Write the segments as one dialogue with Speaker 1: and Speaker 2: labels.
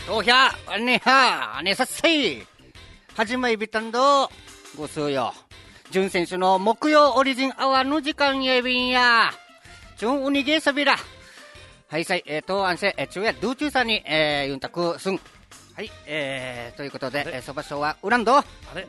Speaker 1: 도야 안내하 안내사세이 하지마 비탄도 고수요 준選手の木曜オリジンアワーの時間へびんや준 운이게 서비라 하이사이 안세昼夜道中さんにユンタクスンはいということでそば賞はウランド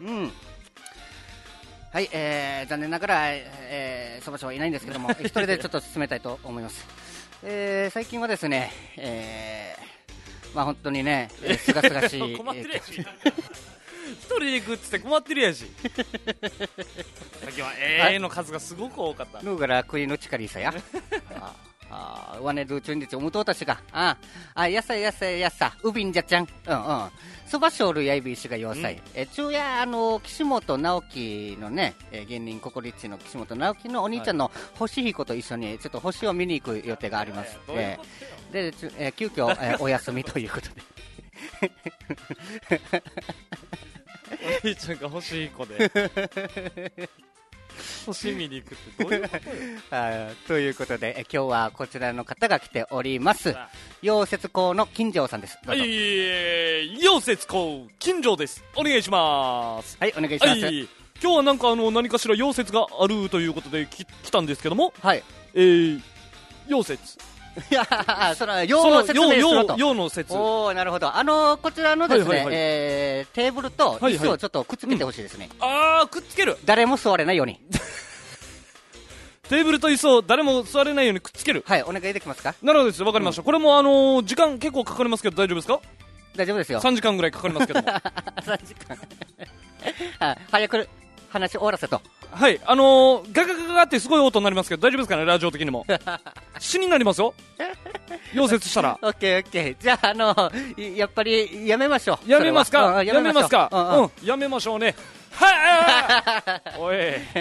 Speaker 1: はい残念ながらそば賞はいないんですけども一人でちょっと進めたいと思います最近はですねまあ本当にねすがすがしい
Speaker 2: 困ってるやし一人で行くっつって困ってるやしさっきはの数がすごく多かった
Speaker 1: ヌーガラクイの力さやワネドゥチュンディチオムトータシがやさウビンジャちゃんそばしょうるやいびしが4歳昼夜岸本直樹のね芸人ココリッチの岸本直樹のお兄ちゃんの星彦と一緒にちょっと星を見に行く予定がありますで急遽お休みということで
Speaker 2: お兄ちゃんが星彦で星見に行くってどういうことよ
Speaker 1: ということで今日はこちらの方が来ております溶接工の金城さんですどうぞ
Speaker 2: 溶接工金城ですお願いします
Speaker 1: はいお願いします、
Speaker 2: 今日はなんか何かしら溶接があるということで来たんですけども
Speaker 1: はい
Speaker 2: 溶接
Speaker 1: いやその用の説明すると
Speaker 2: 用の説
Speaker 1: おーなるほどこちらのですね、テーブルと椅子をちょっとくっつけてほしいですね、
Speaker 2: くっつける
Speaker 1: 誰も座れないように
Speaker 2: テーブルと椅子を誰も座れないようにくっつける
Speaker 1: はいお願いできますか
Speaker 2: なるほどですわかりました、これも時間結構かかりますけど大丈夫ですか
Speaker 1: 大丈夫ですよ
Speaker 2: 3時間ぐらいかかりますけども
Speaker 1: 3時間早く話終わらせと
Speaker 2: はいガガガガってすごい音になりますけど大丈夫ですかねラジオ的にも死になりますよ溶接したら
Speaker 1: オッケーじゃあやっぱりやめましょう
Speaker 2: やめますか
Speaker 1: やめますか
Speaker 2: やめましょうねはいおい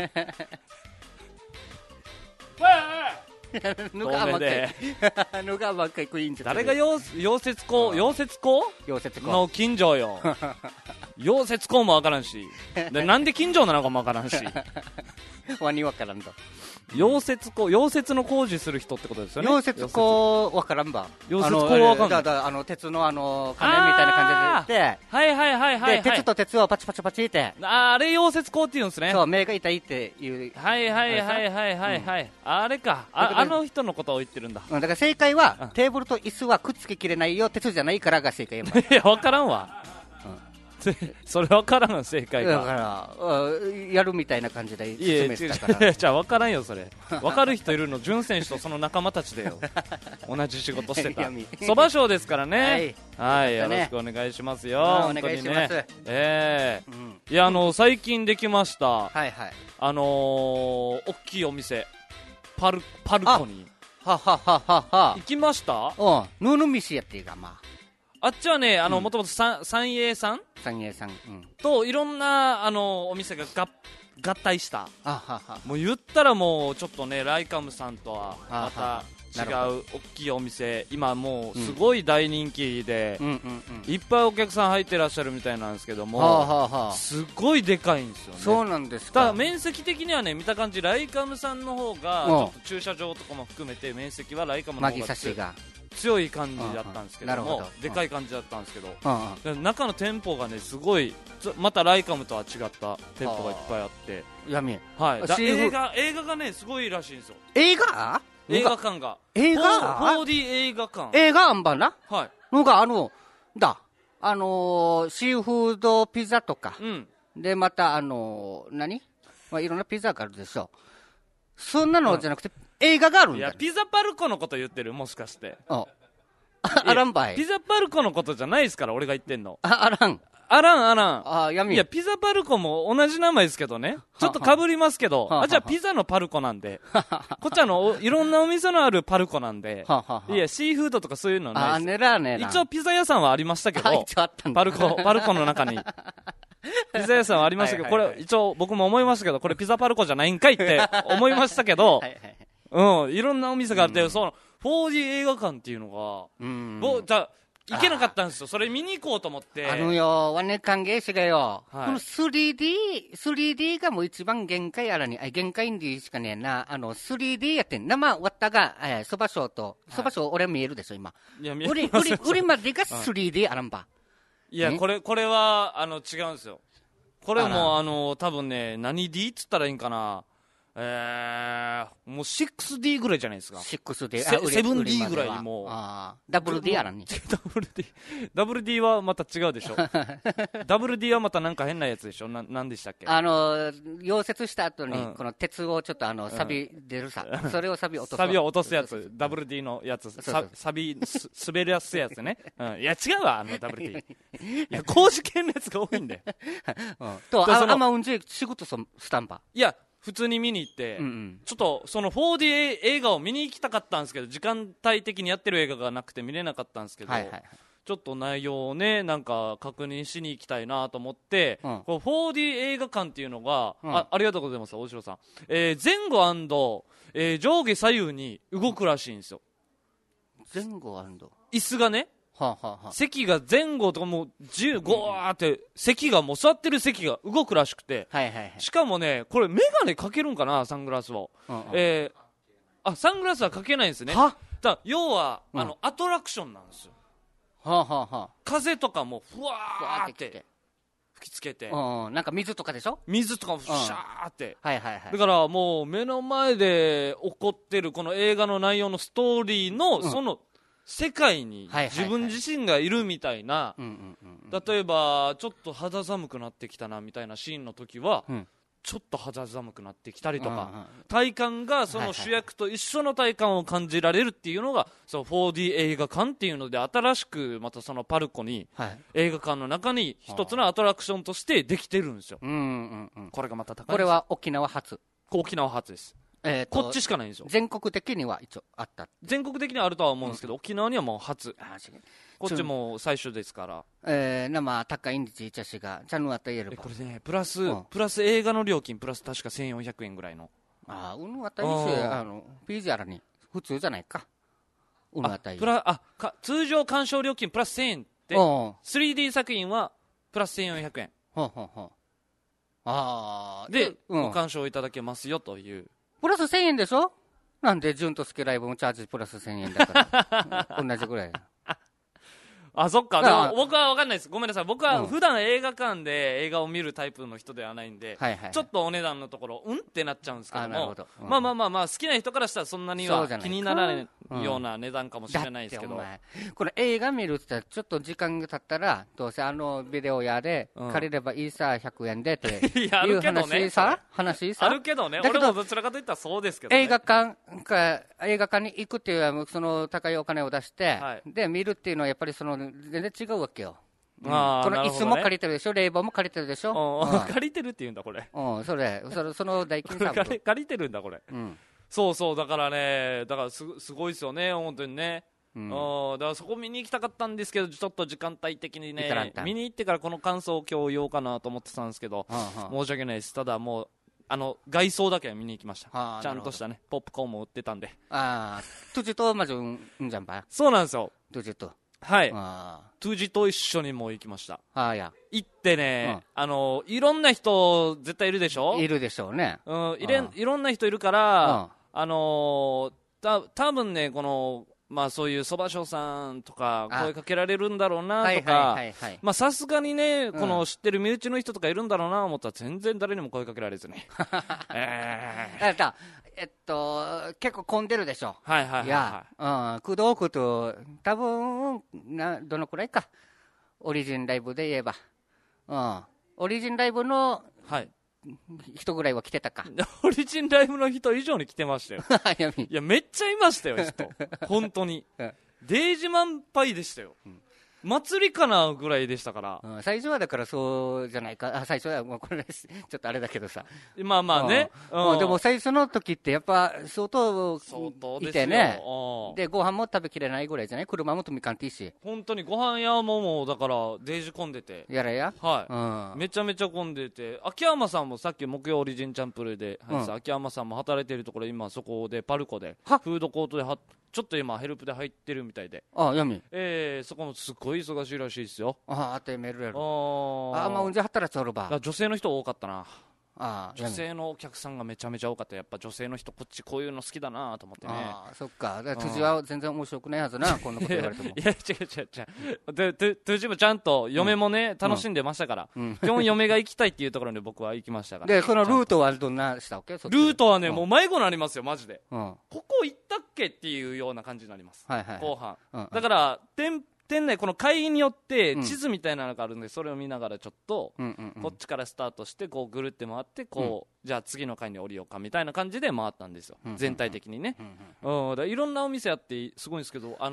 Speaker 1: ぬがばっかりクイーン
Speaker 2: 誰が溶接工の近所よ溶接工もわからんしでなんで近所なのかもわからんし
Speaker 1: ワニわからんと
Speaker 2: 溶接の工事する人ってことですよね
Speaker 1: 溶接工わからんば
Speaker 2: 溶接工わかん
Speaker 1: ない鉄の仮面みたいな感じでやって
Speaker 2: はい
Speaker 1: 鉄と鉄をパチパチパチって
Speaker 2: あれ溶接工って言うんですね
Speaker 1: そう目が痛いっていう
Speaker 2: はいあれかあの人のことを言ってるんだ
Speaker 1: だから正解はテーブルと椅子はくっつけきれないよ鉄じゃないからが正解
Speaker 2: いやわからんわそれ分からん正解が
Speaker 1: だからやるみたいな感じで説明したから
Speaker 2: じゃあ分からんよそれ分かる人いるの潤選手とその仲間たちだよ同じ仕事してたそば賞ですからねはいよろしくお願いしますよ
Speaker 1: お願いします
Speaker 2: いや最近できました大きいお店パルコに行きました
Speaker 1: ヌーヌミシやっていうかま
Speaker 2: あっちはねもともと三栄さんといろんなお店が合体したもう言ったらもうちょっとねライカムさんとはまた違う大きいお店今もうすごい大人気でいっぱいお客さん入ってらっしゃるみたいなんですけどもすごいでかいんですよね
Speaker 1: そうなんですか
Speaker 2: ただ面積的にはね見た感じライカムさんの方がちょっと駐車場とかも含めて面積はライカムの方が強い感じだったんですけどもでかい感じだったんですけど中の店舗がねすごいまたライカムとは違った店舗がいっぱいあって映画がねすごいらしいんですよ
Speaker 1: 映画
Speaker 2: 館が
Speaker 1: 4D
Speaker 2: 映画館
Speaker 1: あんばなのがだシーフードピザとかでまた何いろんなピザがあるでしょそんなのじゃなくて映画があるんだ。いや
Speaker 2: ピザパルコのこと言ってるもしかして
Speaker 1: あらんばい
Speaker 2: ピザパルコのことじゃないですから俺が言ってんの
Speaker 1: あらん
Speaker 2: いやピザパルコも同じ名前ですけどねちょっとかぶりますけどじゃあピザのパルコなんでこっちいろんなお店のあるパルコなんでいやシーフードとかそういうのないです一応ピザ屋さんはありましたけどパルコの中にピザ屋さんはありましたけどこれ一応僕も思いましたけどこれピザパルコじゃないんかいって思いましたけどいろんなお店があってその 4D 映画館っていうのがじゃあ行けなかったんですよ。それ見に行こうと思って。
Speaker 1: ワネ歓迎しがよ、この 3D がもう一番限界あらに、限界にしかねえな、3D やってん、生終わったが、そばしょうと、そばしょう俺見えるでしょ、今。
Speaker 2: いや、見えます。
Speaker 1: 売りまでが 3D あらんば。
Speaker 2: いや、これは、違うんですよ。これも、多分ね、何 D っつったらいいんかな。もう 6D ぐらいじゃないですか。
Speaker 1: 6D。
Speaker 2: 7D ぐらいにもう。
Speaker 1: ダブル D やらんに。
Speaker 2: ダブル D はまた違うでしょ。ダブル D はまたなんか変なやつでしょ。なんでしたっけ。
Speaker 1: 溶接した後に、この鉄をちょっと錆出るさ。それを錆落とす。
Speaker 2: 錆を落とすやつ。ダブル D のやつ。錆滑りやすいやつね。いや、違うわ、ダブル D。いや、工事系のやつが多いんで。
Speaker 1: あんまうんじ仕事スタンパ。
Speaker 2: いや、普通に見に行って、ちょっとその 4D 映画を見に行きたかったんですけど、時間帯的にやってる映画がなくて見れなかったんですけど、ちょっと内容をね、なんか確認しに行きたいなと思って、この 4D 映画館っていうのが、ありがとうございます、大城さん。前後&、上下左右に動くらしいんですよ。
Speaker 1: 前後&
Speaker 2: 椅子がね、席が前後とかもうゴーって席がもう座ってる席が動くらしくて、しかもねこれメガネかけるんかな、サングラスを。サングラスはかけないんですね。要はアトラクションなんですよ。風とかもふわーって吹きつけて、
Speaker 1: なんか水とかでしょ。
Speaker 2: 水とかもシャーって、だからもう目の前で起こってるこの映画の内容のストーリーのその世界に自分自身がいるみたいな、例えばちょっと肌寒くなってきたなみたいなシーンの時は、ちょっと肌寒くなってきたりとか、体感がその主役と一緒の体感を感じられるっていうのが、その 4D 映画館っていうので、新しくまたそのパルコに、映画館の中に一つのアトラクションとしてできてるんですよ。これがまた高いです。
Speaker 1: これは沖縄初。
Speaker 2: 沖縄初です。こっちしかないんですよ。
Speaker 1: 全国的には一応あった。
Speaker 2: 全国的にはあるとは思うんですけど、沖縄にはもう初。こっちも最初ですから。
Speaker 1: 生高いんでちいちゃしが、ちゃんのあった言える
Speaker 2: これね、プラス映画の料金、プラス確か1400円ぐらいの。
Speaker 1: うんあったりし、PG あらに、普通じゃないか。うんあったり。
Speaker 2: 通常鑑賞料金プラス1000円って、3D 作品はプラス1400円。で、ご鑑賞いただけますよという。
Speaker 1: プラス1000円でしょ。なんで、純とスケライブもチャージプラス1000円だから。同じぐらい。
Speaker 2: そっか。でも僕は分かんないです。ごめんなさい。僕は普段映画館で映画を見るタイプの人ではないんで、ちょっとお値段のところってなっちゃうんですけども、まあ好きな人からしたらそんなには気にならないような値段かもしれないですけど、
Speaker 1: これ映画見るって言ったらちょっと時間が経ったらどうせビデオ屋で借りればいいさ100円でっていう話さ
Speaker 2: あるけどね。俺もどちらかといったらそうですけど、
Speaker 1: 映画館に行くっていうその高いお金を出してで見るっていうのはやっぱりその全然違うわけよ。この椅子も借りてるでしょ、冷房も借りてるでしょ。
Speaker 2: 借りてるって言うんだこれ。
Speaker 1: その代金さ
Speaker 2: 借りてるんだこれ。そうだからね、だからすごいですよね本当にね。だからそこ見に行きたかったんですけど、ちょっと時間帯的にね見に行ってからこの感想を今日言おうかなと思ってたんですけど、申し訳ないです。ただもう外装だけは見に行きました。ちゃんとしたねポップコーンも売ってたんで。
Speaker 1: トゥジとまずんじゃんば。
Speaker 2: そうなんですよ。
Speaker 1: トゥジと。
Speaker 2: はい。トゥジと一緒にも行きました。行ってね、いろんな人絶対いるでしょ。
Speaker 1: いるでしょうね。
Speaker 2: いろんな人いるから、多分ねこのそういうそばしょうさんとか声かけられるんだろうなとか、さすがにねこの知ってる身内の人とかいるんだろうなと思ったら全然誰にも声かけられずね。
Speaker 1: 結構混んでるでしょ。工藤区と多分どのくらいか、オリジンライブで言えば、オリジンライブの人ぐらいは来てたか。
Speaker 2: オリジンライブの人以上に来てましたよ。いやめっちゃいましたよ人。本当にデージ満杯でしたよ。 祭りかなぐらいでしたから、
Speaker 1: 最初はだからそうじゃないか、最初はもうこれちょっとあれだけどさ、
Speaker 2: まあまあね、
Speaker 1: でも最初の時ってやっぱ相当いてね、でご飯も食べきれないぐらいじゃない、車も止めかんていいし、
Speaker 2: 本当にご飯屋もだからデージ混んでて、
Speaker 1: やらや、
Speaker 2: はい、めちゃめちゃ混んでて、秋山さんもさっき木曜オリジンチャンプルで、秋山さんも働いてるところ、今そこでパルコでフードコートでちょっと今ヘルプで入ってるみたいで、そこもすごい忙しいらしいですよ。
Speaker 1: あてめるやろ。まあうんじゃ働ちょるば。
Speaker 2: 女性の人多かったな。女性のお客さんがめちゃめちゃ多かった。やっぱ女性の人こっちこういうの好きだなと思ってね。
Speaker 1: そっか。辻は全然面白くないはずな、こんなこと言われても。
Speaker 2: いや違う辻もちゃんと嫁もね、楽しんでましたから、基本嫁が行きたいっていうところに僕は行きましたから。
Speaker 1: でそのルートはどんなしたわけ？ル
Speaker 2: ートはね、もう迷子になりますよマジで。ここ行ったっけっていうような感じになります、後半。だから店内この会議によって地図みたいなのがあるんで、それを見ながらちょっとこっちからスタートしてこうぐるって回ってこう、じゃあ次の階に降りようかみたいな感じで回ったんですよ、全体的にね。だいろんなお店あってすごいんですけど、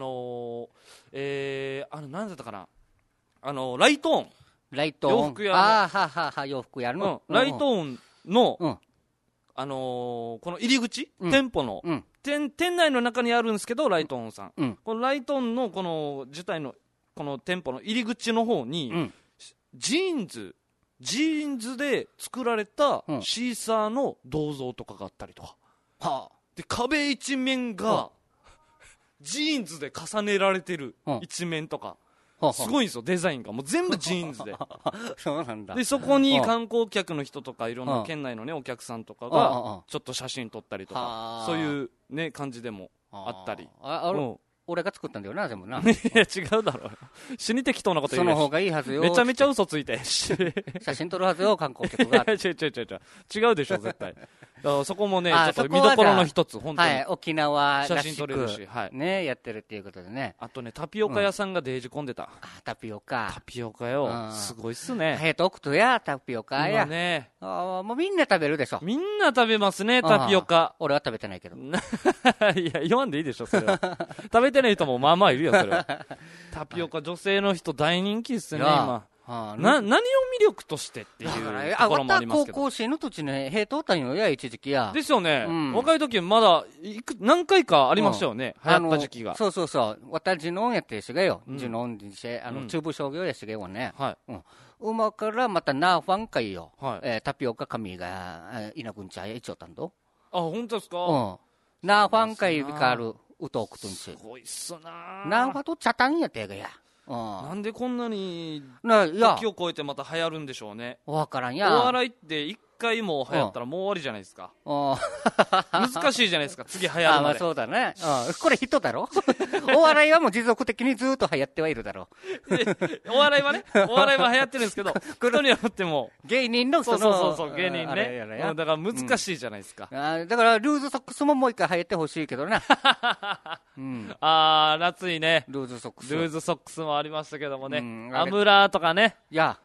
Speaker 2: 何だったかな、ライトオン洋服屋の
Speaker 1: 洋服屋の
Speaker 2: ライトオンのこの入り口、店舗の店内の中にあるんですけど、ライトオンさん、このライトオンのこの自体のこの店舗の入り口の方に、ジーンズで作られたシーサーの銅像とかがあったりとか、で壁一面がジーンズで重ねられてる一面とか、すごいんですよ、デザインがもう全部ジーンズで
Speaker 1: そうなんだ。
Speaker 2: でそこに観光客の人とかいろんな県内のねお客さんとかがちょっと写真撮ったりとか、そういうね感じでもあったり。
Speaker 1: 俺が作ったんだよな、でもな。い
Speaker 2: や違うだろ、死に適当なこと言う。
Speaker 1: その方がいいはずよ。
Speaker 2: めちゃめちゃ嘘ついて
Speaker 1: 写真撮るはずよ、観光客が。
Speaker 2: 違うでしょ絶対。そこもねちょっと見どころの一つ、本当に
Speaker 1: 沖縄らしく
Speaker 2: 写真撮れるし、
Speaker 1: ねやってるっていうことでね。
Speaker 2: あとねタピオカ屋さんがデージ混んでた。
Speaker 1: タピオカ
Speaker 2: よ、すごいっすね。
Speaker 1: とくとやタピオカや
Speaker 2: ね、
Speaker 1: もうみんな食べるでしょ。
Speaker 2: みんな食べますねタピオカ。
Speaker 1: 俺は食べてないけど。
Speaker 2: いや言わんでいいでしょそれは。食べてない人もまあまあいるよそれは。タピオカ女性の人大人気っすね今。何を魅力としてっていうところもありますけど。
Speaker 1: 高校生の土地ね、平等たんよや、一時期や。
Speaker 2: ですよね。若い時まだ何回かありましたよね、流行った時期が。
Speaker 1: そう。私ジノンやってしがよ。ジノンで中部商業やしがよね。馬からまたナーファン会よ。タピオカ神がいなくんちゃいちょったんど。
Speaker 2: 本当ですか。
Speaker 1: ナーファン会があるうとおくとんち。す
Speaker 2: ごいっすな。
Speaker 1: ナーファとチャタンやってがや。
Speaker 2: なんでこんなに時を超えてまた流行るんでしょうね。
Speaker 1: わからんや。
Speaker 2: お笑いって一回も流行ったらもう終わりじゃないですか。難しいじゃないですか次流行るまで。
Speaker 1: そうだね。これ人だろ。お笑いはもう持続的にずっと流行ってはいるだろ
Speaker 2: う。お笑いは流行ってるんですけど、人によっても
Speaker 1: 芸人の
Speaker 2: そう芸人ね。だから難しいじゃないですか。
Speaker 1: だからルーズソックスももう一回流行ってほしいけどな。
Speaker 2: 夏いね。
Speaker 1: ルーズソ
Speaker 2: ックスもありましたけどもね。アムラーとかね。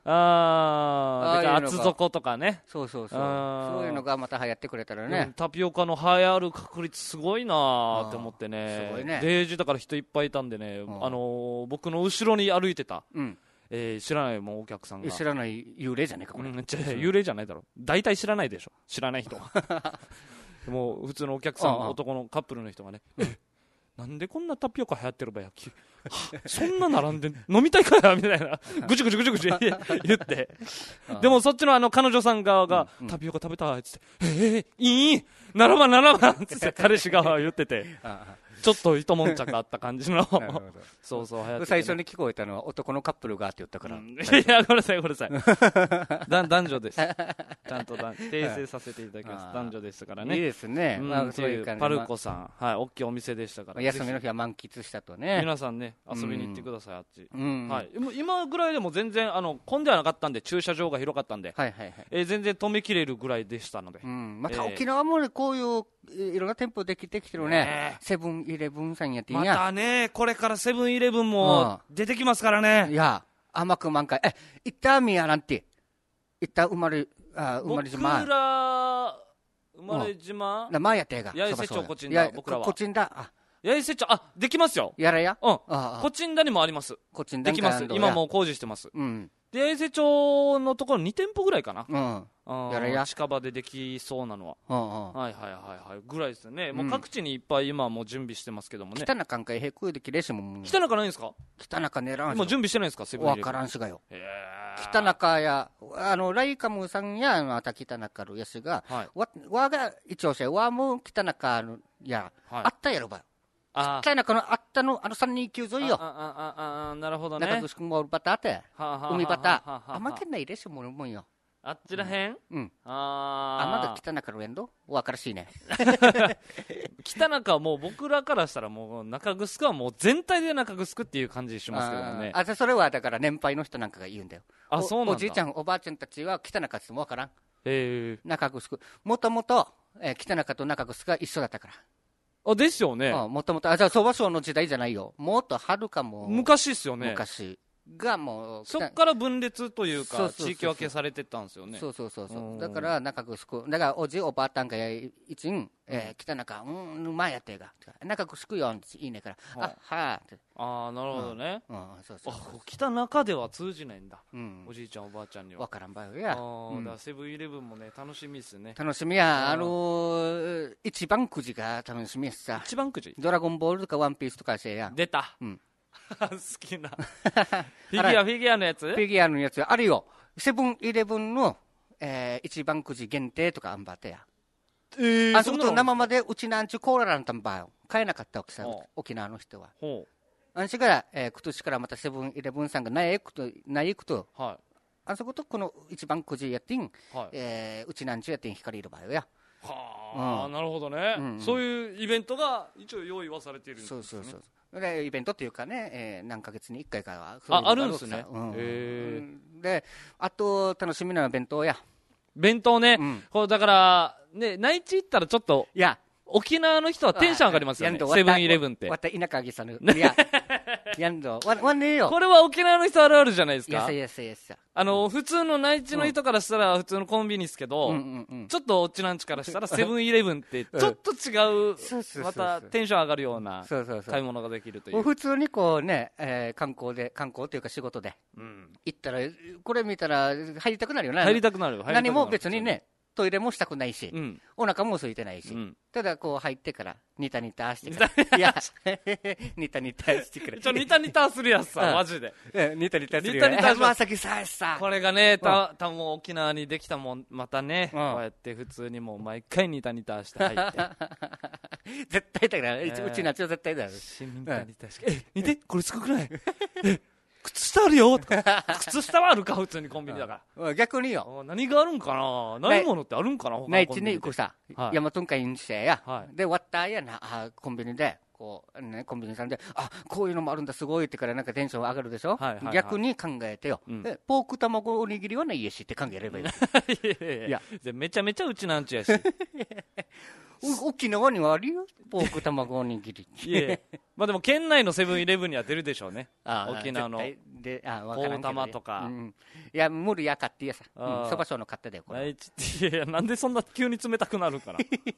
Speaker 2: 厚底とかね。
Speaker 1: そういうのがまた流行ってくれたらね。
Speaker 2: タピオカの流行る確率すごいなって思ってね。
Speaker 1: すごいね。
Speaker 2: デージだから人いっぱいいたんでね、僕の後ろに歩いてた、知らないもんお客さんが。
Speaker 1: 知らない幽霊じゃねえかこれ。
Speaker 2: 幽霊じゃないだろ、大体知らないでしょ知らない人は。もう普通のお客さん、男のカップルの人がね、なんでこんなタピオカ流行ってるばやそんな並んで飲みたいかやみたいなぐちぐち言ってでもそっちの彼女さん側がタピオカ食べたいっつっていい並ばんって彼氏が言っててちょっと一悶着あった感じのそう流行って、
Speaker 1: 最初に聞こえたのは男のカップルがって言ったから、
Speaker 2: いやごめんなさい男女です。ちゃんと訂正させていただきます。男女でしたからね。
Speaker 1: いいですね。
Speaker 2: そういうパルコさん、大きいお店でしたから、
Speaker 1: 休みの日は満喫したとね。
Speaker 2: 皆さんね遊びに行ってくださいあっち。今ぐらいでも全然混んではなかったんで、駐車場が広かったんで全然止めきれるぐらいでしたので。
Speaker 1: また沖縄もねこういういろんな店舗できてきてるね。セブンイレブンさんやっていいや。
Speaker 2: またねこれからセブンイレブンも出てきますからね。
Speaker 1: いや甘く満開行ったみやなんて行った生まれ島。
Speaker 2: 僕ら生まれ島
Speaker 1: 前やってが
Speaker 2: 八重瀬町こちんだ。僕らは
Speaker 1: こちんだ。
Speaker 2: 八重瀬町、できますよ。
Speaker 1: やらや。
Speaker 2: コチンダにもあります。
Speaker 1: コチンダ
Speaker 2: できます。今もう工事してます。で、八重瀬町のところ2店舗ぐらいかな。やらや。近場でできそうなのは。はいはいはいはい。ぐらいですよね。もう各地にいっぱい今もう準備してますけどもね。
Speaker 1: 北中んかいへくできれしも。
Speaker 2: 北中ないんですか？
Speaker 1: 北中狙わんし。
Speaker 2: もう準備してないんですか？セブンイレブン。
Speaker 1: わからんしがよ。北中や、ライカムさんや、また北中るやしが、わが一応しわも北中や、あったやろばよ。北中のあったの、329沿いよ。
Speaker 2: なるほどね。
Speaker 1: 中城もおるバターって、海バター。あまけないでしょ、もんよ。
Speaker 2: あっちらへん？
Speaker 1: まだ北中のやんどわからしいね。
Speaker 2: 北中はもう僕らからしたらもう中城はもう全体で中城っていう感じしますけどね。
Speaker 1: それはだから年配の人なんかが言うんだよ。
Speaker 2: そうなんだ。
Speaker 1: おじいちゃん、おばあちゃんたちは北中ってもわからん。中城。もともと、北中と中城が一緒だったから。
Speaker 2: ですよね。
Speaker 1: もともと、じゃあ、相場省の時代じゃないよ。もっとはるかも。
Speaker 2: 昔っすよね。
Speaker 1: 昔。がもう
Speaker 2: そっから分裂というか地域分けされてったんですよね。
Speaker 1: そうだから中城だからおじおばあたんが一ん北中前やってが中城よいいねから
Speaker 2: なるほどね。北中では通じないんだ。おじいちゃんおばあちゃんには
Speaker 1: わからんばよや。
Speaker 2: だセブンイレブンもね楽しみですね。
Speaker 1: 楽しみや。一番くじが楽しみやさ。
Speaker 2: 一番くじ
Speaker 1: ドラゴンボールとかワンピースとかせや。
Speaker 2: 出た。好きなフィギュアのやつ？
Speaker 1: フィギュアのやつあるよ。セブンイレブンの一番くじ限定とかあんばってや。そこと生までうちなんちゅコーラランタンバーよ。買えなかったわけさ、沖縄の人は。あんしから今年からまたセブンイレブンさんがないくと、あそことこの一番くじやってん、うちなんちゅやってん光いる場合や。
Speaker 2: なるほどね。そういうイベントが一応用意はされているんですね。
Speaker 1: そうイベントっていうかね、何ヶ月に1回かは
Speaker 2: あるんですね。
Speaker 1: で、あと楽しみな弁当や。
Speaker 2: 弁当ね。だからね、内地行ったらちょっと沖縄の人はテンション上がりますよね。セブンイレブンって。
Speaker 1: わた田舎ぎさぬ。いや、やんど。わねえよ。
Speaker 2: これは沖縄の人あるあるじゃないですか。普通の内地の人からしたら普通のコンビニですけど、ちょっとおっちなんちからしたらセブンイレブンってちょっと違う、またテンション上がるような買い物ができるという。
Speaker 1: 普通にこうね、観光というか仕事で行ったら、これ見たら入りたくなるよね。
Speaker 2: 入りたくなる。
Speaker 1: 何も別にね。トイレもしたくないし、お腹も空いてないし、ただこう入ってからニタニタしてからいやニタニタしてから
Speaker 2: ニタニタするやつさマジで
Speaker 1: ニタニタするやつまさきさ
Speaker 2: これがね多分沖縄にできたもんまたねこうやって普通にもう毎回ニタニタして入って
Speaker 1: 絶対だからうち夏は絶対だよ
Speaker 2: ニタニタして見てこれすごくない靴下あるよとか靴下はあるか普通にコンビニだから
Speaker 1: 逆によ
Speaker 2: 何があるんかなないものってあるんかな
Speaker 1: 内地に行くさ大和海んしてやで割ったやなコンビニでこうねコンビニさんでこういうのもあるんだすごいってからなんかテンション上がるでしょ逆に考えてよポーク卵おにぎりはないやしって考えればいい
Speaker 2: いやめちゃめちゃうちなんちゅやし
Speaker 1: 沖縄にはあるよポーク卵おにぎり
Speaker 2: まあでも県内のセブンイレブンには出るでしょうね沖縄のポータマとか
Speaker 1: いや無理や買ってやさそばしょうの買ってだよこれ
Speaker 2: いやなんでそんな急に冷たくなるかな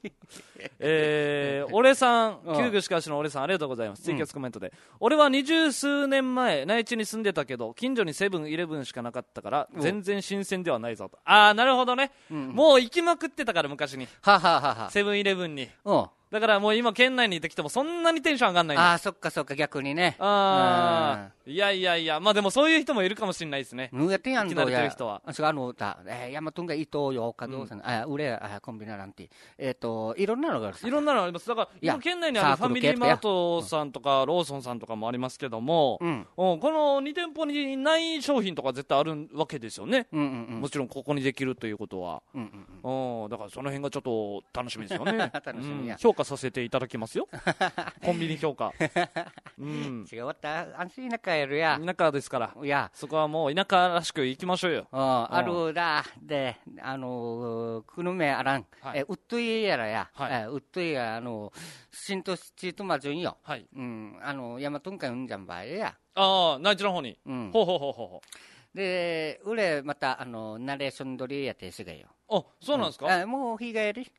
Speaker 2: 俺さん旧具しかしの俺さんありがとうございますツイキャスコメントで俺は20数年前内地に住んでたけど近所にセブンイレブンしかなかったから全然新鮮ではないぞとなるほどねもう行きまくってたから昔にセブンイレブンにだからもう今県内にいてきてもそんなにテンション上がんないんだ
Speaker 1: そっか逆にね
Speaker 2: いやまあでもそういう人もいるかもしれないですね
Speaker 1: やってやん
Speaker 2: どや人は
Speaker 1: ヤマトンが伊藤よかどうさん俺コンビニなんていろんなのがある
Speaker 2: いろんなのありますだから今県内にあるファミリーマートさんとかローソンさんとかもありますけどもこの2店舗にない商品とか絶対あるわけですよねもちろんここにできるということはだからその辺がちょっと楽しみですよね評価させていただきますよコンビニ評価
Speaker 1: 違うった安心田舎やるや
Speaker 2: 田舎ですからそこはもう田舎らしく行きましょうよ
Speaker 1: あるだでくぬめあらんうっといやらやうっといや新都市とまずんよ大和んかうんじゃんばえや
Speaker 2: 内地の方にほう
Speaker 1: で俺またナレーション撮りやってしがよ
Speaker 2: そうなんですか
Speaker 1: もう日帰り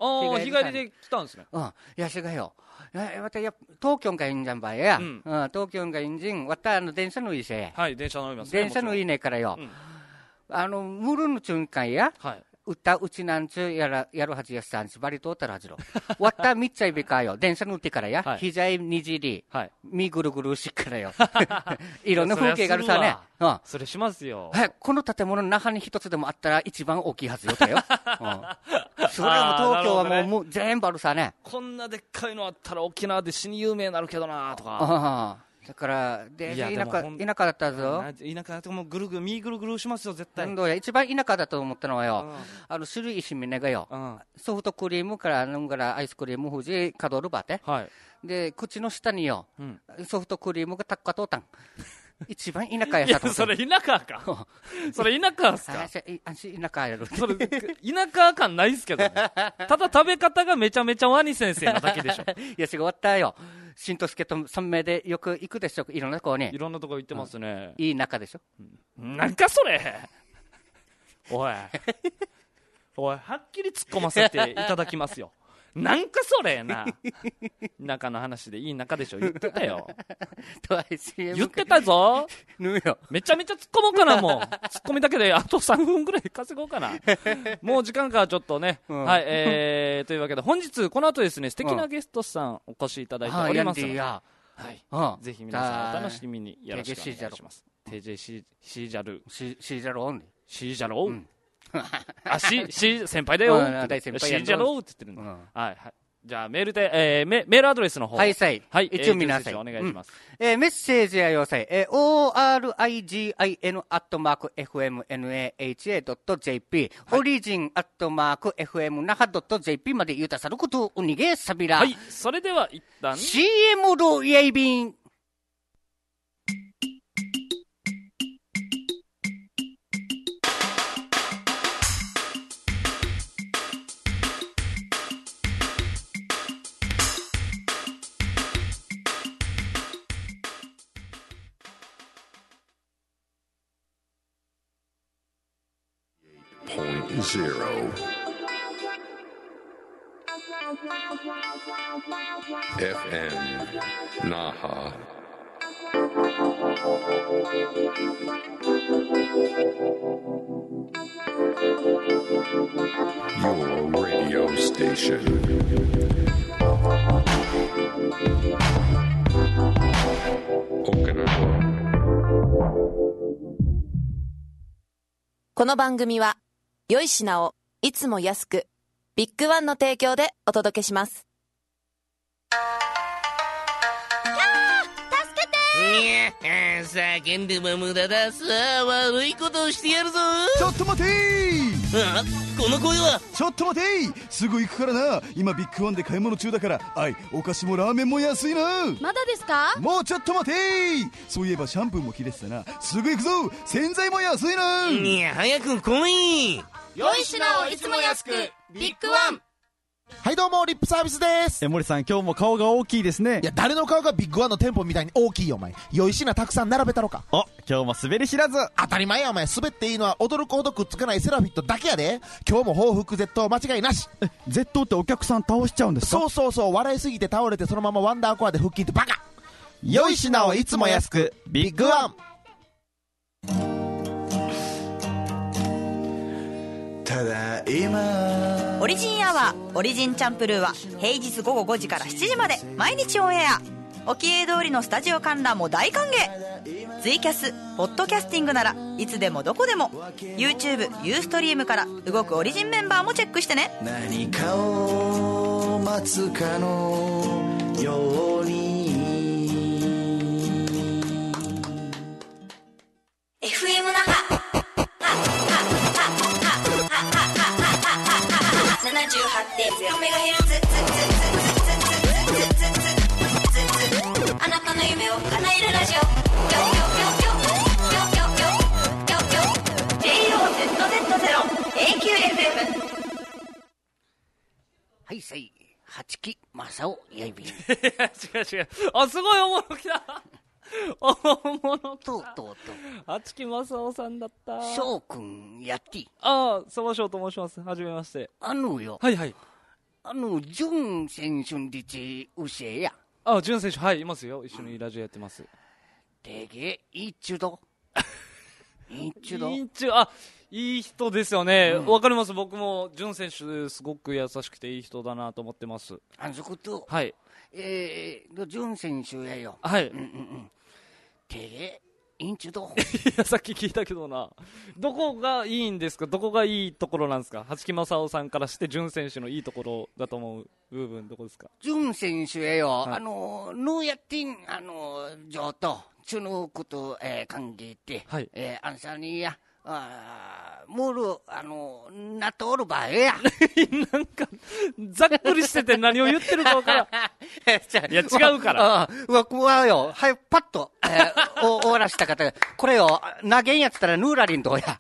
Speaker 2: ああ、日帰りで来たんですね。
Speaker 1: やしがよ。わたや、東京がいいんじゃんばや。東京がいいんじん、わた、電車のいいせ。
Speaker 2: はい、電車乗ります。
Speaker 1: 電車のいいねからよ。ムルの瞬間や。はい。歌うちなんちゅやるはずやさんちばりとったらはずろ。わったみっちゃいべかよ。電車乗ってからや。ひざいにじり。はい。みぐるぐるしっからよ。いろんな風景があるさね。
Speaker 2: それしますよ。
Speaker 1: この建物の中に一つでもあったら一番大きいはずよだよ。それも東京はもう全部あるさね。
Speaker 2: こんなでっかいのあったら沖縄で死に有名になるけどなとか。
Speaker 1: だから、田舎だったぞ。
Speaker 2: 田舎だともうぐるぐる、ぐるぐるしますよ、絶対。
Speaker 1: 一番田舎だと思ったのはよ、種類石峰がよ、ソフトクリームからアイスクリーム、ふじ、かどるばて。で、口の下によ、ソフトクリームがたっかとたん。一番田舎や
Speaker 2: さと。それ田舎か。それ田舎っすか。
Speaker 1: 田舎やる。
Speaker 2: それ、田舎感ないっすけどね。ただ食べ方がめちゃめちゃワニ先生なだけでしょ。
Speaker 1: いや、仕事ったよ。新とすけと3名でよく行くでしょ。いろんなとこに。
Speaker 2: いろんなとこ行ってますね。
Speaker 1: いい中でしょ。
Speaker 2: なんかそれ。おい。はっきり突っ込ませていただきますよ。なんかそれな。中の話でいい中でしょ。言ってたよ。言ってたぞ。めちゃめちゃ突っ込もうかな、もう。突っ込みだけであと3分ぐらい稼ごうかな。もう時間がちょっとね。はい、というわけで本日この後ですね、素敵なゲストさんお越しいただいておりますので、はい。ぜひ皆さんお楽しみによろしくお願いします。TJ シージャル。
Speaker 1: シージャルオンリー。
Speaker 2: シージャルオン。先輩だよ。
Speaker 1: 大先輩
Speaker 2: やんじゃろうって言ってるの。はい。じゃあメールで、メールアドレスの方。
Speaker 1: はい。
Speaker 2: 一応皆さんお願いします。
Speaker 1: メッセージや要塞、origin@fmnaha.jp、origin@fmnaha.jp まで言うたさることおにげさびら。
Speaker 2: はい。それでは一旦
Speaker 1: CM ロイヤイビン。
Speaker 3: Zero FM Naha. Your radio station. Okinawa.
Speaker 4: この番組は良い品をいつも安くビッグワンの提供でお届けします。
Speaker 5: 助けてー。叫んでも無駄だ。さあ悪いことをしてやるぞ。
Speaker 6: ちょっと待て
Speaker 5: ー。この声は。
Speaker 6: ちょっと待てー。すぐ行くからな。今ビッグワンで買い物中だから。お菓子もラーメンも安いな。
Speaker 7: まだですか。
Speaker 6: もうちょっと待てー。そういえばシャンプーも切れてたな。すぐ行くぞ。洗剤も安いな。
Speaker 5: いや早く来い。
Speaker 7: 良い品をいつも安くビッグワン。
Speaker 8: はいどうもリップサービスです。
Speaker 9: 森さん今日も顔が大きいですね。
Speaker 8: いや誰の顔がビッグワンの店舗みたいに大きいよお前。良い品たくさん並べたろか。
Speaker 9: 今日も滑り知らず。
Speaker 8: 当たり前やお前。滑っていいのは驚くほどくっつかないセラフィットだけやで。今日も報復絶倒間違いなし。
Speaker 9: 絶倒ってお客さん倒しちゃうんですか。
Speaker 8: そう笑いすぎて倒れてそのままワンダーコアで腹筋ってバカ。
Speaker 9: 良い品をいつも安くビッグワン。
Speaker 4: ただいまオリジンアワーオリジンチャンプルーは平日午後5時から7時まで毎日オンエア。沖江通りのスタジオ観覧も大歓迎。ツイキャスポッドキャスティングならいつでもどこでも YouTube ユーストリームから動くオリジンメンバーもチェックしてね。
Speaker 10: 何かを待つかのように
Speaker 11: FM 那覇 78.0MHz あなたの夢を叶えるラジオ JOZZ0AQFM。
Speaker 1: はいさい八木正雄やいびん。
Speaker 2: 違うあすごいおもろきた。おもろきた。八木正雄さんだった。
Speaker 1: 翔くんやって。
Speaker 2: そば翔と申します。はじめまして。
Speaker 1: よ
Speaker 2: はい
Speaker 1: 潤選手にち教えや。
Speaker 2: あ、潤選手、はい、いますよ。一緒にラジオやってます。
Speaker 1: てげ、いいちゅど。いいちゅど。
Speaker 2: いい人ですよね。わかります。僕も潤選手すごく優しくていい人だなと思ってます。
Speaker 1: そこと。
Speaker 2: はい。
Speaker 1: 潤選手やよ。
Speaker 2: はい。
Speaker 1: てげ、いいんちゅど。
Speaker 2: いや、さっき聞いたけどな。どこがいいんですか？どこがいいところなんですか？八木正夫さんからして潤選手のいいところだと思う部分どこですか？
Speaker 1: 潤選手やよ。ぬやってん、上と、ちゅのこと、考えて、
Speaker 2: はい。
Speaker 1: あんさにや、もる、なっとる場合や。
Speaker 2: なんか、ざっくりしてて何を言ってるか分からん。いや、違うから。
Speaker 1: うわよ、はい、パッと、終わらした方が、これよ、投げんやつったらヌーラリンどうや。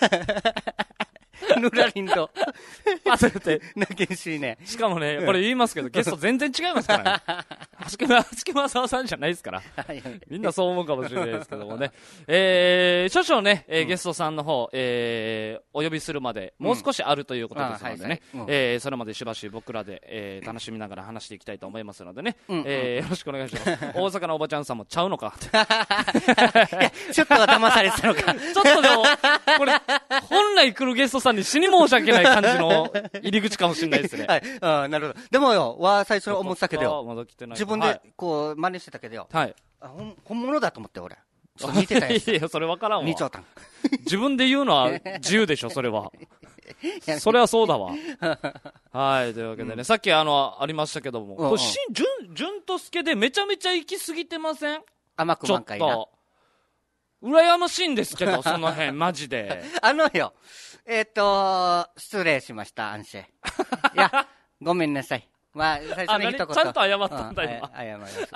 Speaker 1: ヌラリンと。
Speaker 2: 忘れて。
Speaker 1: 投げんしね。
Speaker 2: しかもね、これ言いますけど、ゲスト全然違いますからね。橋木正夫さんじゃないですから。みんなそう思うかもしれないですけどもね。少々ね、ゲストさんの方、お呼びするまで、もう少しあるということですのでね。それまでしばし僕らで、楽しみながら話していきたいと思いますのでね。よろしくお願いします。大阪のおばちゃんさんもちゃうのか。
Speaker 1: ちょっとは騙されてたのか。
Speaker 2: ちょっとでも、これ、本来来るゲストさんに死に申し訳ない感じの入り口かもしれないですね。
Speaker 1: はい。なるほど。でもよ、最初思ってたけどよ。自分でこう真似してたけどよ。
Speaker 2: はい。
Speaker 1: 本物だと思って俺。似てたやつ。
Speaker 2: いや、それ分からんわ。
Speaker 1: 似ちゃったん。
Speaker 2: 自分で言うのは自由でしょ、それは。それはそうだわ。はい、というわけでね、さっきありましたけども、これ、潤と助でめちゃめちゃ行き過ぎてません？
Speaker 1: 甘く満開な。
Speaker 2: ちょっと。羨ましいんですけど、その辺、マジで。
Speaker 1: よ。失礼しました、安心。いや、ごめんなさい。最初に一言。
Speaker 2: ちゃんと謝ったんだ、今。
Speaker 1: 謝りました。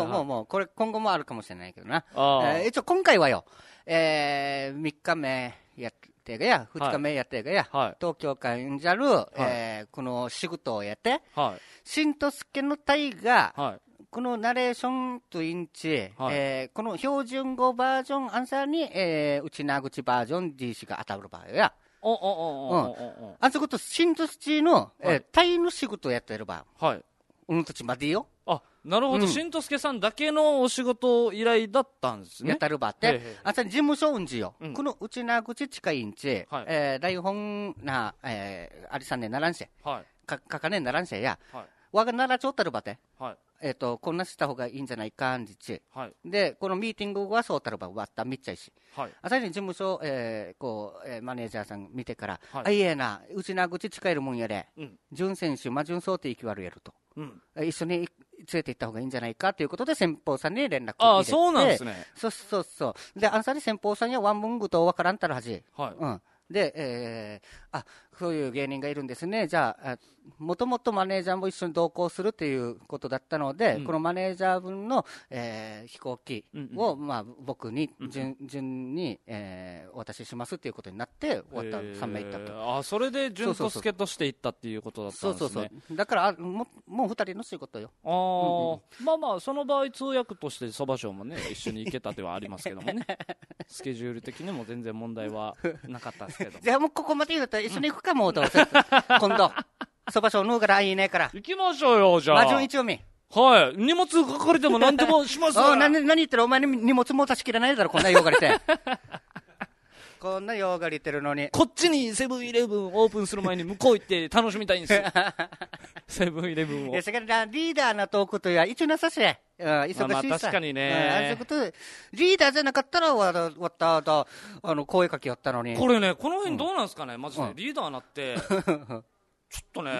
Speaker 1: もう、これ今後もあるかもしれないけどな。一応今回はよ、3日目やってがや、2日目やってがや、東京間じゃる、この仕事をやって、新とすけの隊が、このナレーションとインチ、この標準語バージョンアンサーに、内名口バージョン DC が当たる場合や。あそこと新とすちの、タイの仕事をやってる場合。とちまでよ。
Speaker 2: なるほど、新とすけさんだけのお仕事依頼だったんですね。
Speaker 1: やったる場って、あさに事務所運じよ。この内名口近いインチ、台本な、ありさんねならんせ。書かねならんせや。わがならちょったる場って。こんなした方がいいんじゃないかんじち、でこのミーティングはそうたるば終わったみっちゃいし、あさりに事務所、マネージャーさん見てから、あいえなうちな口近いるもんやで、準選手準装って行き悪やると、一緒に連れて行った方がいいんじゃないかということで先方さんに連絡を入れて、
Speaker 2: そうなんですね。
Speaker 1: そうであんさり先方さんやワン文具とわからんたらはじ、で、そういう芸人がいるんですね。じゃあ、もともとマネージャーも一緒に同行するということだったので、このマネージャー分の、飛行機を、僕に順に、お渡ししますということになって終わった3名いったと。
Speaker 2: それで順と助としていったっていうことだったんですね。
Speaker 1: だからもう2人の仕事よ。
Speaker 2: その場合通訳としてそば賞もね一緒に行けたではありますけどもね。スケジュール的にも全然問題はなかったですけど。
Speaker 1: じゃあもうここまで言うと一緒に行くかもどうせ今度そば賞縫うからいいねから
Speaker 2: 行きましょうよ。じゃあ
Speaker 1: 順一応見、
Speaker 2: 荷物かかれても何でもしますわ。
Speaker 1: 何言ってる、お前に荷物も出しきれないだろ、こんなよがれてこんなよがれてるのに。
Speaker 2: こっちにセブンイレブンオープンする前に向こう行って楽しみたいんですよセブンイレブンを。
Speaker 1: それからリーダーのトークというは一応なさせ、忙しいさ。
Speaker 2: 確かにね、
Speaker 1: リーダーじゃなかったら声かけよったのに。
Speaker 2: これね、この辺どうなんですかね、マジでリーダーになってちょっとね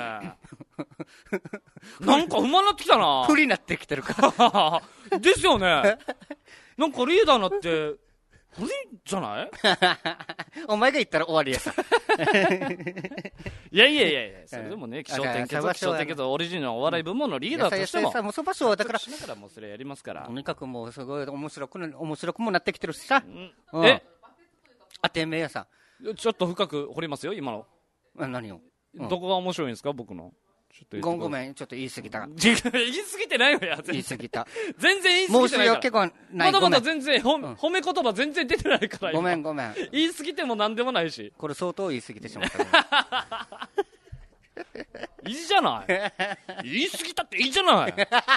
Speaker 2: なんか不満なってきたな。
Speaker 1: 不利になってきてるか
Speaker 2: ですよね。なんかリーダーになって不利じゃない
Speaker 1: お前が言ったら終わりやさ
Speaker 2: いやそれでもね、気象点結とオリジナルお笑い部門のリーダーとしても
Speaker 1: そば賞はだから
Speaker 2: しながらもそれやりますから、
Speaker 1: とにかくもうすごい面白くもなってきてるしさ。てめえやさ、
Speaker 2: ちょっと深く掘りますよ今の。
Speaker 1: 何を
Speaker 2: どこが面白いんですか僕の。
Speaker 1: ごめん、ちょっと言い過ぎた。
Speaker 2: 言い過ぎてないよや。
Speaker 1: 言い過ぎた。
Speaker 2: 全然言い過ぎてないから。
Speaker 1: 結構ない。
Speaker 2: まだまだ全然褒め言葉全然出てないから。
Speaker 1: ごめん。
Speaker 2: 言い過ぎてもなんでもないし。
Speaker 1: これ相当言い過ぎてしまった。
Speaker 2: いいじゃない言い過ぎたっていいじゃない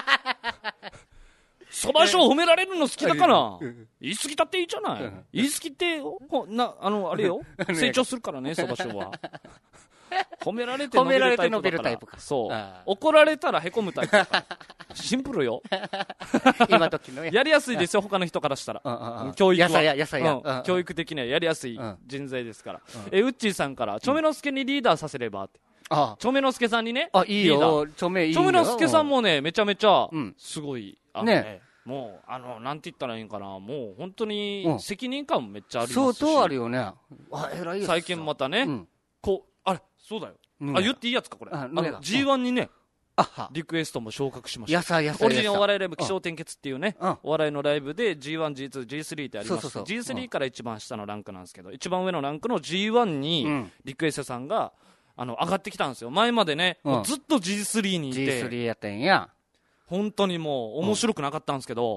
Speaker 2: 蕎麦賞褒められるの好きだから言い過ぎたっていいじゃない言い過ぎてあれよ成長するからね蕎麦賞は褒められて伸びるタイプだからそう怒られたらへこむタイプだからシンプルよ
Speaker 1: 今時の
Speaker 2: やりやすいですよ他の人からしたら教育は教育的にはやりやすい人材ですからウッチーさんからチョメノスケにリーダーさせればってチョメノスケさんにね
Speaker 1: いいよチョメ
Speaker 2: ノスケさんもねめちゃめちゃすごいもうなんて言ったらいいんかなもう本当に責任感もめっちゃありますし
Speaker 1: 相当あるよね偉いよ
Speaker 2: 最近またねあれそうだよ言っていいやつかこれG1 にねリクエストも昇格しましたオリジンお笑いライブ起承転結っていうねお笑いのライブで G1G2G3 ってありまして G3 から一番下のランクなんですけど一番上のランクの G1 にリクエストさんが上がってきたんですよ前までねずっと G3 にいて
Speaker 1: G3 やったんや
Speaker 2: 本当にもう面白くなかったんですけど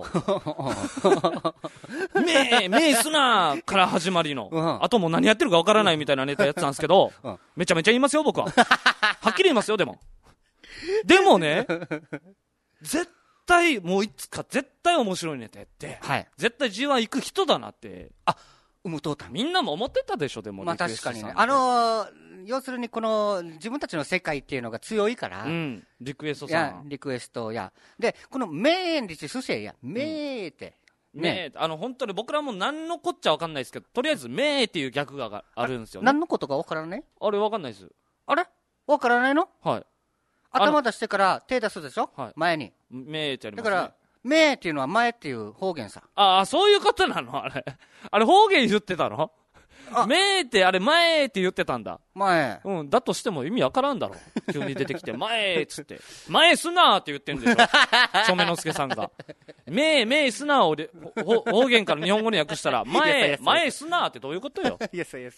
Speaker 2: 目すなーから始まりのあともう何やってるかわからないみたいなネタやってたんですけどめちゃめちゃ言いますよ僕ははっきり言いますよでもね絶対もういつか絶対面白いネタやって絶対 G1 行く人だなってみんなも思ってたでしょでも
Speaker 1: まあ確かにね要するにこの自分たちの世界っていうのが強いから
Speaker 2: リクエストさん
Speaker 1: リクエストやでこのメーンリチスシェやメーって
Speaker 2: 本当に僕らも何のこっちゃ分かんないですけどとりあえずメーっていう逆があるんですよね
Speaker 1: 何のことか分からない
Speaker 2: あれ分かんないです
Speaker 1: あれ分からないの
Speaker 2: はい
Speaker 1: 頭出してから手出すでしょ前に
Speaker 2: メーってやりますね
Speaker 1: だからメーっていうのは前っていう方言さ
Speaker 2: そういうことなのあれ方言言ってたのメーってあれ前って言ってたんだ
Speaker 1: 前
Speaker 2: だとしても意味わからんだろ急に出てきて前っつって前すなーって言ってんでしょチョメノスケさんがメすなーを方言から日本語に訳したら前すなーってどういうことよ
Speaker 1: いやさ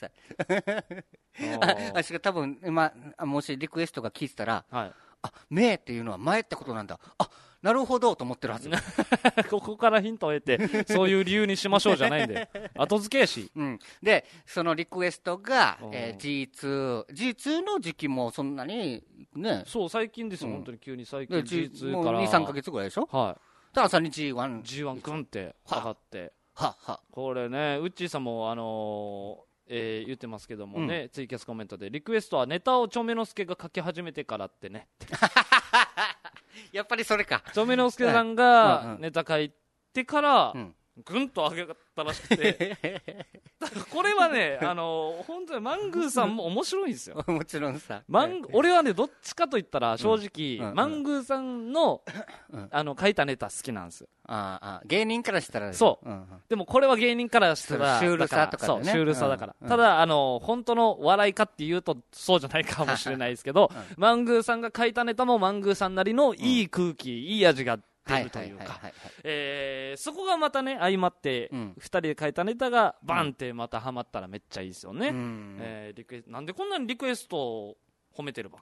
Speaker 1: 多分今もしリクエストが聞いてたらメっていうのは前ってことなんだなるほどと思ってるはず
Speaker 2: ここからヒントを得てそういう理由にしましょうじゃないんで後付けやし、
Speaker 1: でそのリクエストが、G2 の時期もそんなにね
Speaker 2: そう最近ですよ、本当に急に最近 G2 から
Speaker 1: 2,3 ヶ月ぐらいでしょたださに G1
Speaker 2: グンって上がってこれねウッチーさんも言ってますけどもね、ツイキャスコメントでリクエストはネタをチョメノスケが書き始めてからってね
Speaker 1: やっぱりそれか
Speaker 2: チョメノスケさんがネタ書いてからぐんと上げたらしくてこれはね本当にマングーさんも面白いんですよ
Speaker 1: もちろんさ
Speaker 2: 俺はねどっちかと言ったら正直マングーさんの書いたネタ好きなんですよ
Speaker 1: 芸人からしたら
Speaker 2: そうでもこれは芸人からしたら
Speaker 1: シュールさとか
Speaker 2: そうシュールさだからただ本当の笑いかっていうとそうじゃないかもしれないですけどマングーさんが書いたネタもマングーさんなりのいい空気いい味が出るというかそこがまたね相まって2人で書いたネタがバンってまたハマったらめっちゃいいですよねなんでこんなにリクエストを褒めてれば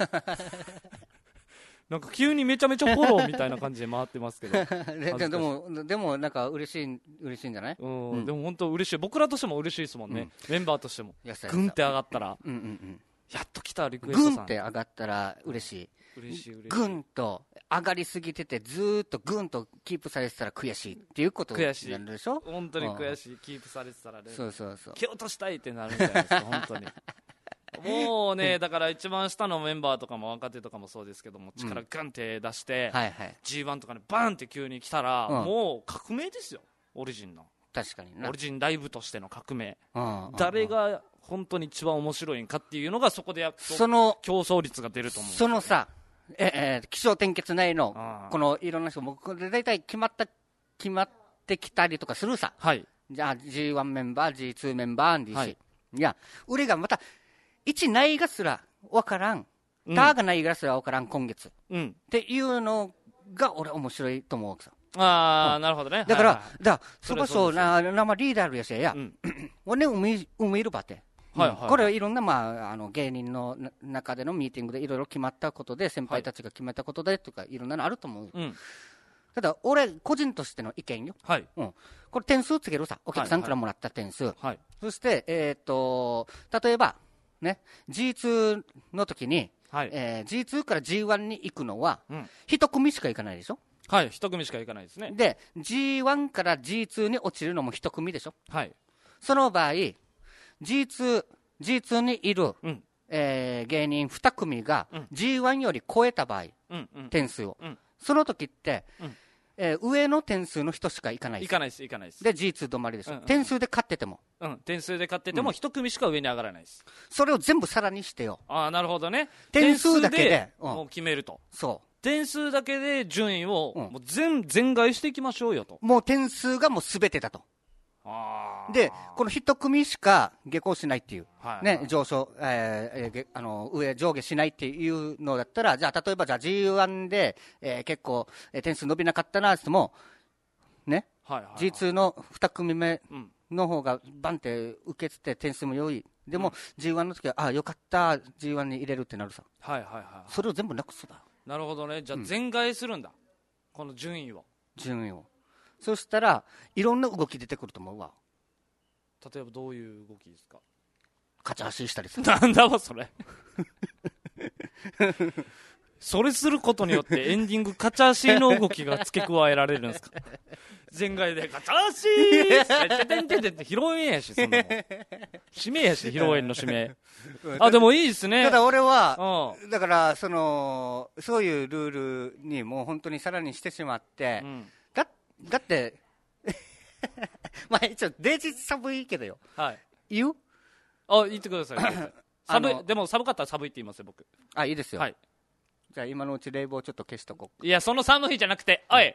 Speaker 2: なんか急にめちゃめちゃフォローみたいな感じで回ってますけど
Speaker 1: でもなんか嬉しいんじゃない
Speaker 2: でも本当嬉しい僕らとしても嬉しいですもんねメンバーとしてもグンって上がったらやっと来たリクエストさん
Speaker 1: グンって上がったら嬉しいグンと上がりすぎててずーっとグンとキープされてたら悔しいっていうことになるでしょ
Speaker 2: 本当に悔しいキープされてたらね
Speaker 1: そう
Speaker 2: 蹴落としたいってなるんじゃないですか本当にもうねだから一番下のメンバーとかも若手とかもそうですけども力ガンって出して G1 とかにバンって急に来たらもう革命ですよオリジンの
Speaker 1: 確かに
Speaker 2: オリジンライブとしての革命誰が本当に一番面白いんかっていうのがそこでその競争率が出ると思う
Speaker 1: そのさ起承転結内のこのいろんな人も大体決まってきたりとかするさじゃあ G1 メンバー G2 メンバーにしいや俺がまた1ないがすら分からんタがないがすら分からん今月っていうのが俺面白いと思うわけさ
Speaker 2: なるほどね
Speaker 1: だからそこそ生リーダーやしや俺ねいるばってこれはいろんな、芸人の中でのミーティングでいろいろ決まったことで先輩たちが決めたことでとかいろんなのあると思う、ただ俺個人としての意見よ、これ点数つけるさお客さんからもらった点数、そして例えばね G2 の時に
Speaker 2: はい、
Speaker 1: G2 から G1 に行くのは、1組しか行かないでしょ。
Speaker 2: はい、1組しか行かないですね。
Speaker 1: で G1 から G2 に落ちるのも1組でしょ。
Speaker 2: はい、
Speaker 1: その場合 G2 にいる、芸人2組が G1 より超えた場合、点数を、その時って、上の点数の人しか行かないです。
Speaker 2: 行かないです、行かないです。
Speaker 1: で G2 止まりです、点数で勝ってても、
Speaker 2: 点数で勝ってても1組しか上に上がらないです。
Speaker 1: それを全部さらにしてよ。
Speaker 2: なるほどね。
Speaker 1: 点数だけで
Speaker 2: もう決めると。
Speaker 1: そう、
Speaker 2: 点数だけで順位をもう全外していきましょうよと。
Speaker 1: もう点数がもう全てだと。でこの1組しか下校しないっていう、上昇、上上下しないっていうのだったら、じゃあ例えばじゃあ G1 で、結構、点数伸びなかったなってもね、G2 の2組目の方がバンって受けてて点数も良い。でも G1 の時はよかった G1 に入れるってなるさ。それを全部なくすだ。
Speaker 2: なるほどね。じゃあ全替えするんだ、この順位を。
Speaker 1: そしたらいろんな動き出てくると思うわ。
Speaker 2: 例えばどういう動きですか。
Speaker 1: 勝ち走りしたりする。
Speaker 2: なんだわそれそれすることによってエンディング勝ち足の動きが付け加えられるんですか。前回で勝ち足てんてんてんって披露宴やし、そんなの指名やし、披露宴の指名でもいいですね。
Speaker 1: ただ俺は、だからそういうルールにもう本当にさらにしてしまって、だってまあ一応デイジ寒いけどよ。言う？
Speaker 2: 言ってください。でも寒かったら寒いって言いますよ僕。
Speaker 1: いいですよ。じゃあ今のうち冷房ちょっと消しとこう。
Speaker 2: いやその寒いじゃなくて、おい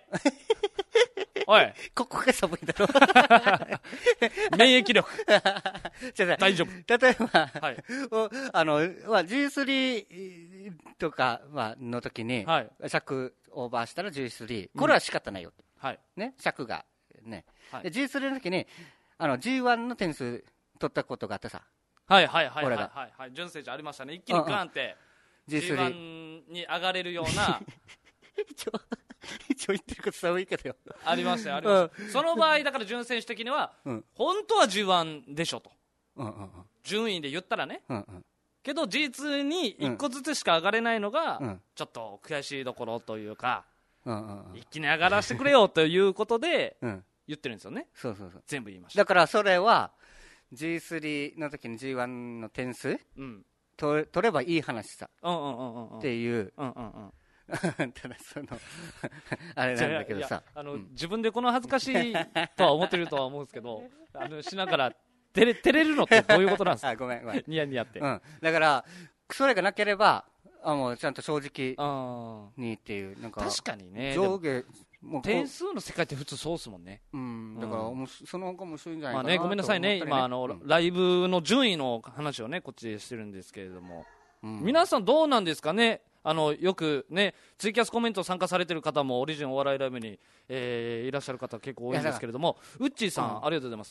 Speaker 1: ここが寒いだろ
Speaker 2: 免疫力大丈夫。
Speaker 1: 例えば、G3 とかの時に、尺オーバーしたら G3、これは仕方ないよ、尺がね。G3 の時にG1 の点数取ったことがあってさ、
Speaker 2: 俺が純正じゃありましたね。一気にガンって G1 に上がれるような
Speaker 1: 一応言ってること寒いけどよ。
Speaker 2: ありましたよ、その場合だから純選手的には、本当は G1 でしょと、順位で言ったらね、けど G2 に1個ずつしか上がれないのが、ちょっと悔しいところというか、一気に上がらせてくれよということで言ってるんですよね。全部言いました。
Speaker 1: だからそれは G3 の時に G1 の点数、取ればいい話さっていう。ただあれなんだけどさ、
Speaker 2: 自分でこの恥ずかしいとは思ってるとは思うんですけどしながら照れるのってどういうことなんですか。
Speaker 1: ごめん
Speaker 2: ニヤニヤって、
Speaker 1: だからそれがなければもうちゃんと正直にっていう、なんか
Speaker 2: 確かにね、
Speaker 1: 上下
Speaker 2: 点数の世界って普通そうですもんね。
Speaker 1: だからその方が面白いんじゃないかなと。
Speaker 2: ごめんなさいね、今ライブの順位の話をねこっちでしてるんですけれども、皆さんどうなんですかね。よくねツイキャスコメント参加されてる方もオリジンお笑いライブに、いらっしゃる方結構多いんですけれども、ウッチーさん、ありがとうございます。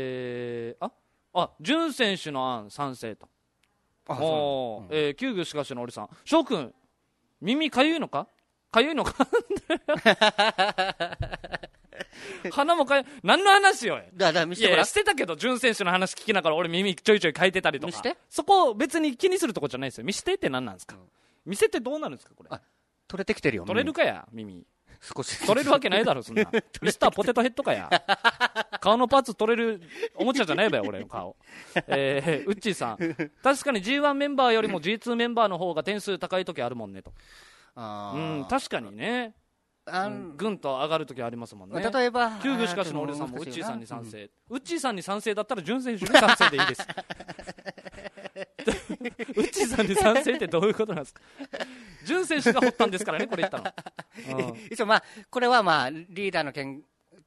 Speaker 2: 潤選手の案賛成と。旧具しかしのおりさん、翔くん耳かゆいのか鼻もかゆい。何の話よ。
Speaker 1: 見してごらん。
Speaker 2: してたけど潤選手の話聞きながら俺耳ちょいちょい変えてたりとか。そこ別に気にするとこじゃないですよ。見してって何なんですか。見せてどうなるんですかこれ。
Speaker 1: 取れてきてるよ。
Speaker 2: 取れるかや耳。
Speaker 1: 少し
Speaker 2: 取れるわけないだろそんなミスターポテトヘッドかや顔のパーツ取れるおもちゃじゃないわよ俺の顔。ウッチーさん、確かに G1 メンバーよりも G2 メンバーの方が点数高い時あるもんねと。確かにね、ぐんと上がる時ありますもんね。
Speaker 1: 例えば
Speaker 2: 旧具しかしの俺さんもウッチーさんに賛成、ウッチーさんに賛成だったら潤選手に賛成でいいですウッチーさんに賛成ってどういうことなんですか。潤選手が掘ったんですからねこれ言ったの。
Speaker 1: 一応これはリーダーの権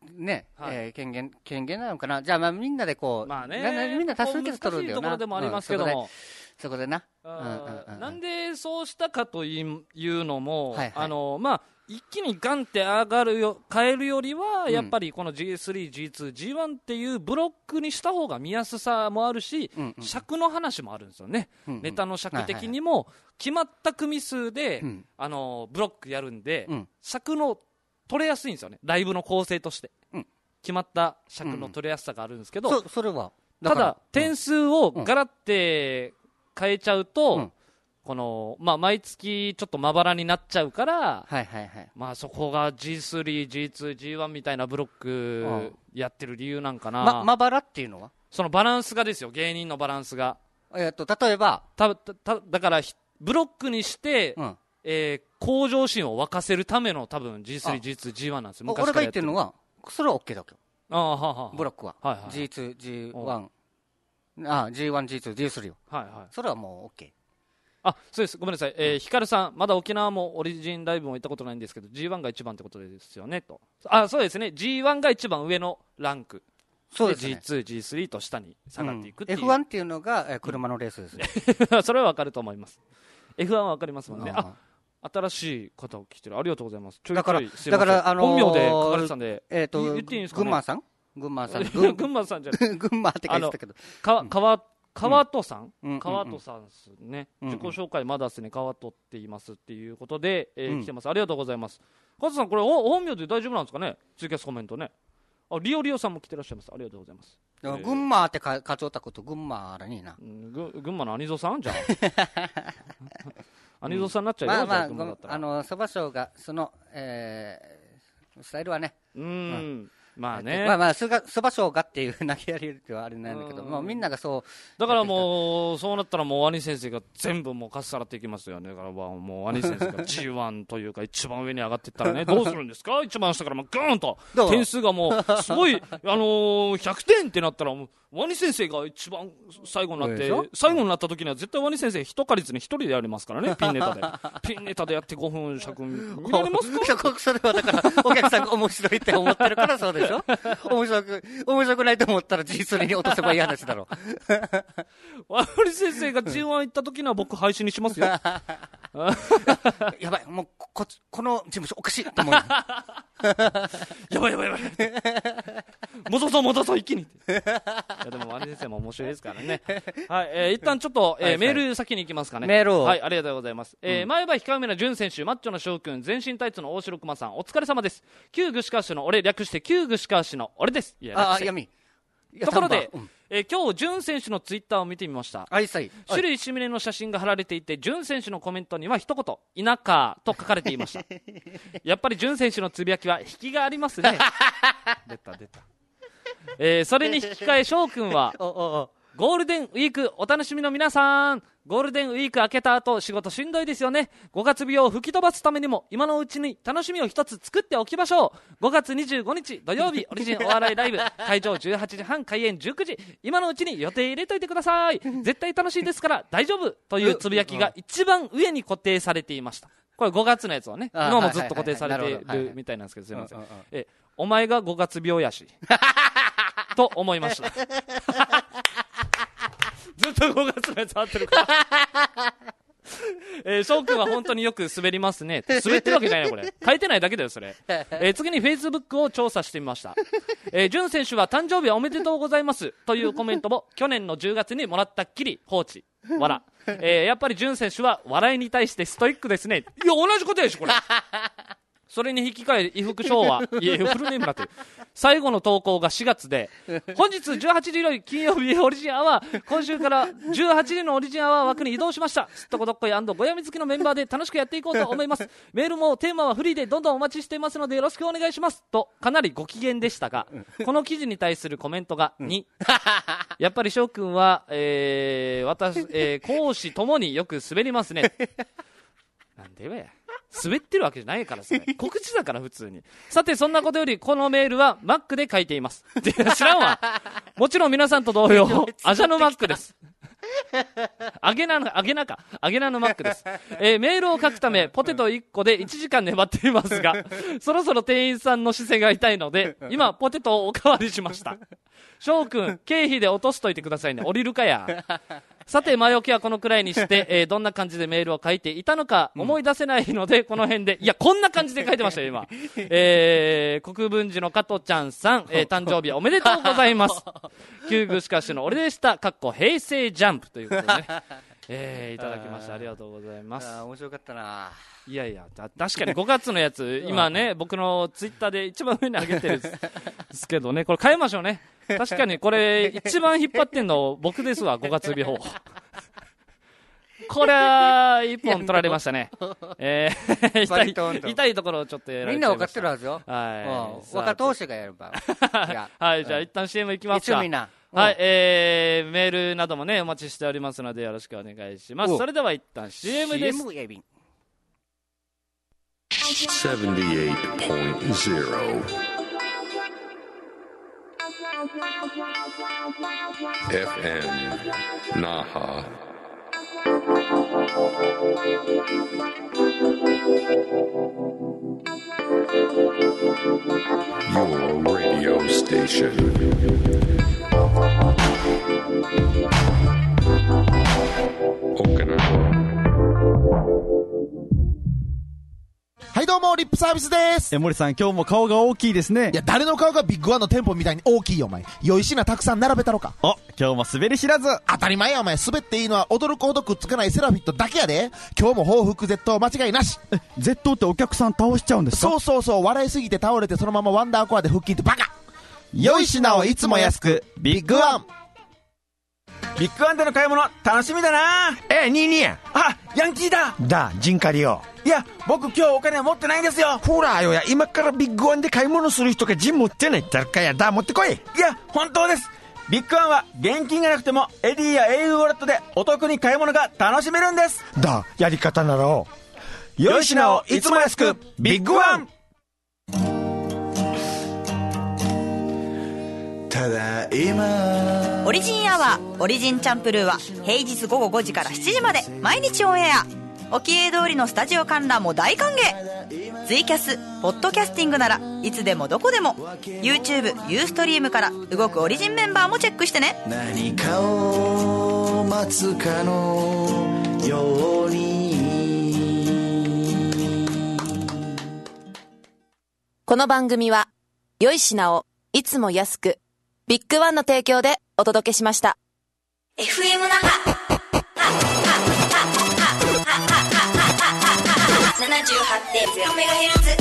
Speaker 1: 限なのかな。じゃあみんなでこう、みんな多数決取るんだよな。
Speaker 2: 難しいところでもありますけども、
Speaker 1: そこでな、
Speaker 2: なんでそうしたかというのも、一気にガンって上がるよ変えるよりは、やっぱりこの G3、G2、G1 っていうブロックにした方が見やすさもあるし、尺の話もあるんですよね。ネタの尺的にも決まった組数で、ブロックやるんで、尺の取れやすいんですよね。ライブの構成として、決まった尺の取れやすさがあるんですけど、
Speaker 1: それは
Speaker 2: ただ点数をガラッて変えちゃうと、 この、まあ、毎月ちょっとまばらになっちゃうから、
Speaker 1: はいはいはい。
Speaker 2: まあ、そこが G3、G2、G1 みたいなブロックやってる理由なんかな。
Speaker 1: まばらっていうのは
Speaker 2: そのバランスがですよ、芸人のバランスが。
Speaker 1: 例えば
Speaker 2: だから、ブロックにして、向上心を沸かせるための多分 G3、G2、G1 なんですよ。
Speaker 1: 俺が言ってるのは、それは OK だけ
Speaker 2: ど。
Speaker 1: ブロックは。
Speaker 2: はいはい、
Speaker 1: G2、G1、G1、G2、G3 は。
Speaker 2: はいはい。
Speaker 1: それはもう OK。
Speaker 2: そうです。ごめんなさい。ヒカルさん、まだ沖縄もオリジンライブも行ったことないんですけど、G1 が一番ってことですよね、と。そうですね。G1 が一番上のランク。
Speaker 1: そうですね。
Speaker 2: G2、G3 と下に下がっていくっていう。
Speaker 1: F1 っていうのが車のレースですね。
Speaker 2: それはわかると思います。F1 はわかりますもんね。新しい方を来てる。ありがとうございます。
Speaker 1: だから、
Speaker 2: 本名で書かれてたんで。言っていいんですかね。
Speaker 1: 群馬さん群馬さん
Speaker 2: じゃない。
Speaker 1: 群馬って書いてたけど。
Speaker 2: 川戸さんですね。自己紹介まだですね、川戸って言いますっていうことで、来てます。ありがとうございます。川戸さん、これ本名で大丈夫なんですかね、ツイキャスコメントね。リオさんも来てらっしゃいます。ありがとうございます。
Speaker 1: 群馬って課長たこと群馬らにいな。
Speaker 2: 群馬のアニゾさんじゃん。アニゾさんになっちゃうよ。
Speaker 1: そば賞が、その、スタイルはね。
Speaker 2: まあね。
Speaker 1: そば賞がっていう投げやりではあれなんだけど、みんながそう。
Speaker 2: だからもう、そうなったらもう、ワニ先生が全部もうかっさらっていきますよね。だからもう、ワニ先生が G1 というか、一番上に上がっていったらね、どうするんですか一番下からもうグーンと、点数がもう、すごい、100点ってなったら、もう、ワニ先生が一番最後になって、最後になった時には絶対ワニ先生一狩りに一人でやりますからね、ピンネタで。ピンネタでやって5分尺見られますか？
Speaker 1: それはだから、お客さんが面白いって思ってるからそうでしょ。面白くないと思ったら G3 に落とせばいい話だろう。
Speaker 2: ワニ先生が G1 行った時には僕配信にしますよ。
Speaker 1: やばい、もうこの事務所おかしいと思う。
Speaker 2: やばい。戻そう、一気に。いやでも、ワニ先生も面白いですからね。はい、一旦ちょっと、メール先に行きますかね。
Speaker 1: メールを。
Speaker 2: はい、ありがとうございます。前歯控えめな潤選手、マッチョな翔くん、全身タイツの大城熊さん、お疲れ様です。旧具志川市の俺、略して旧具志川市の俺です。ところで、今日、潤選手のツイッターを見てみました。種類シミュレの写真が貼られていて、潤選手のコメントには一言、田舎と書かれていました。やっぱり潤選手のつぶやきは引きがありますね。出た。それに引き換え、翔くんは、ゴールデンウィークお楽しみの皆さん、ゴールデンウィーク明けた後仕事しんどいですよね。5月病を吹き飛ばすためにも今のうちに楽しみを一つ作っておきましょう。5月25日土曜日オリジンお笑いライブ、会場18時半開演19時、今のうちに予定入れといてください。絶対楽しいですから大丈夫というつぶやきが一番上に固定されていました。これ5月のやつはね、今もずっと固定されているみたいなんですけど、すいません。お前が5月病やしと思いました。ずっと5月のやつ合ってるから。翔くんは本当によく滑りますね。滑ってるわけじゃないな、これ。書いてないだけだよ、それ。次に Facebook を調査してみました。潤選手は誕生日おめでとうございますというコメントも去年の10月にもらったっきり放置。笑。やっぱり潤選手は笑いに対してストイックですね。いや、同じことやし、これ。それに引き換え、伊福翔は、フルネームだって、最後の投稿が4月で、本日18時より金曜日オリジンアワー、今週から18時のオリジンアワー枠に移動しました。すっとこどっこい&ごやみつきのメンバーで楽しくやっていこうと思います。メールもテーマはフリーでどんどんお待ちしていますのでよろしくお願いします。と、かなりご機嫌でしたが、この記事に対するコメントが2。やっぱり翔くんは、講師ともによく滑りますね。なんでよ。滑ってるわけじゃないからそれ告知だから普通に。さてそんなことよりこのメールは Mac で書いています。知らんわ。もちろん皆さんと同様アジャの Mac です。アゲナの Mac です。メールを書くためポテト1個で1時間粘っていますが、そろそろ店員さんの姿勢が痛いので今ポテトをおかわりしました。翔くん経費で落としといてくださいね。降りるかや。さて前置きはこのくらいにして、どんな感じでメールを書いていたのか思い出せないので、この辺でいやこんな感じで書いてましたよ今。国分寺の加藤ちゃんさん、誕生日おめでとうございます。旧具しかしの俺でした平成ジャンプということでね、いただきました。ありがとうございます。
Speaker 1: 面白かったな。
Speaker 2: いや確かに5月のやつ今ね僕のツイッターで一番上に上げてるんですけどね、これ変えましょうね。確かにこれ一番引っ張ってんの僕ですわ。5月病これは一本取られましたね。痛いところをちょっとやられちゃいました。
Speaker 1: みんな分かってるはずよ。
Speaker 2: はい。
Speaker 1: 若投手がやれば。
Speaker 2: はい、じゃあ一旦 CM いきますか。はい、メールなどもね、お待ちしておりますのでよろしくお願いします。それでは一旦 CM です。
Speaker 3: 78.0 FM Naha. Your radio station. Okinawa.
Speaker 8: はいどうもリップサービスです。
Speaker 12: 森さん今日も顔が大きいですね。
Speaker 8: いや誰の顔がビッグワンの店舗みたいに大きいよお前。良い品たくさん並べたろか。
Speaker 12: 今日も滑り知らず。
Speaker 8: 当たり前やお前。滑っていいのは驚くほどくっつかないセラフィットだけやで。今日も報復絶倒間違いなし。
Speaker 12: 絶倒ってお客さん倒しちゃうんですか？
Speaker 8: そう笑いすぎて倒れてそのままワンダーコアで腹筋ってバカ。
Speaker 9: 良い品をいつも安くビッグワン。ビッグワンでの買い物楽しみだな。
Speaker 13: ニーニーや。
Speaker 9: ヤンキーだ。
Speaker 13: ジンカリよ。
Speaker 9: いや僕今日お金持ってないんですよ。
Speaker 13: ほらよや、今からビッグワンで買い物する人がジン持ってない誰かやだ。持ってこい。
Speaker 9: いや本当です。ビッグワンは現金がなくてもエディや au ウォレットでお得に買い物が楽しめるんです。
Speaker 13: やり方なら
Speaker 9: 良い品をいつも安くビッグワン。
Speaker 10: ただいま
Speaker 4: オリジンアワーオリジンチャンプルーは平日午後5時から7時まで毎日オンエア。沖江通りのスタジオ観覧も大歓迎。ツイキャスポッドキャスティングならいつでもどこでも YouTube、ユーストリームから動くオリジンメンバーもチェックしてね。
Speaker 10: 何かを待つかのように。
Speaker 14: この番組は良い品をいつも安くビッグワンの提供でお届けしました。
Speaker 11: FM 那覇 78.0MHz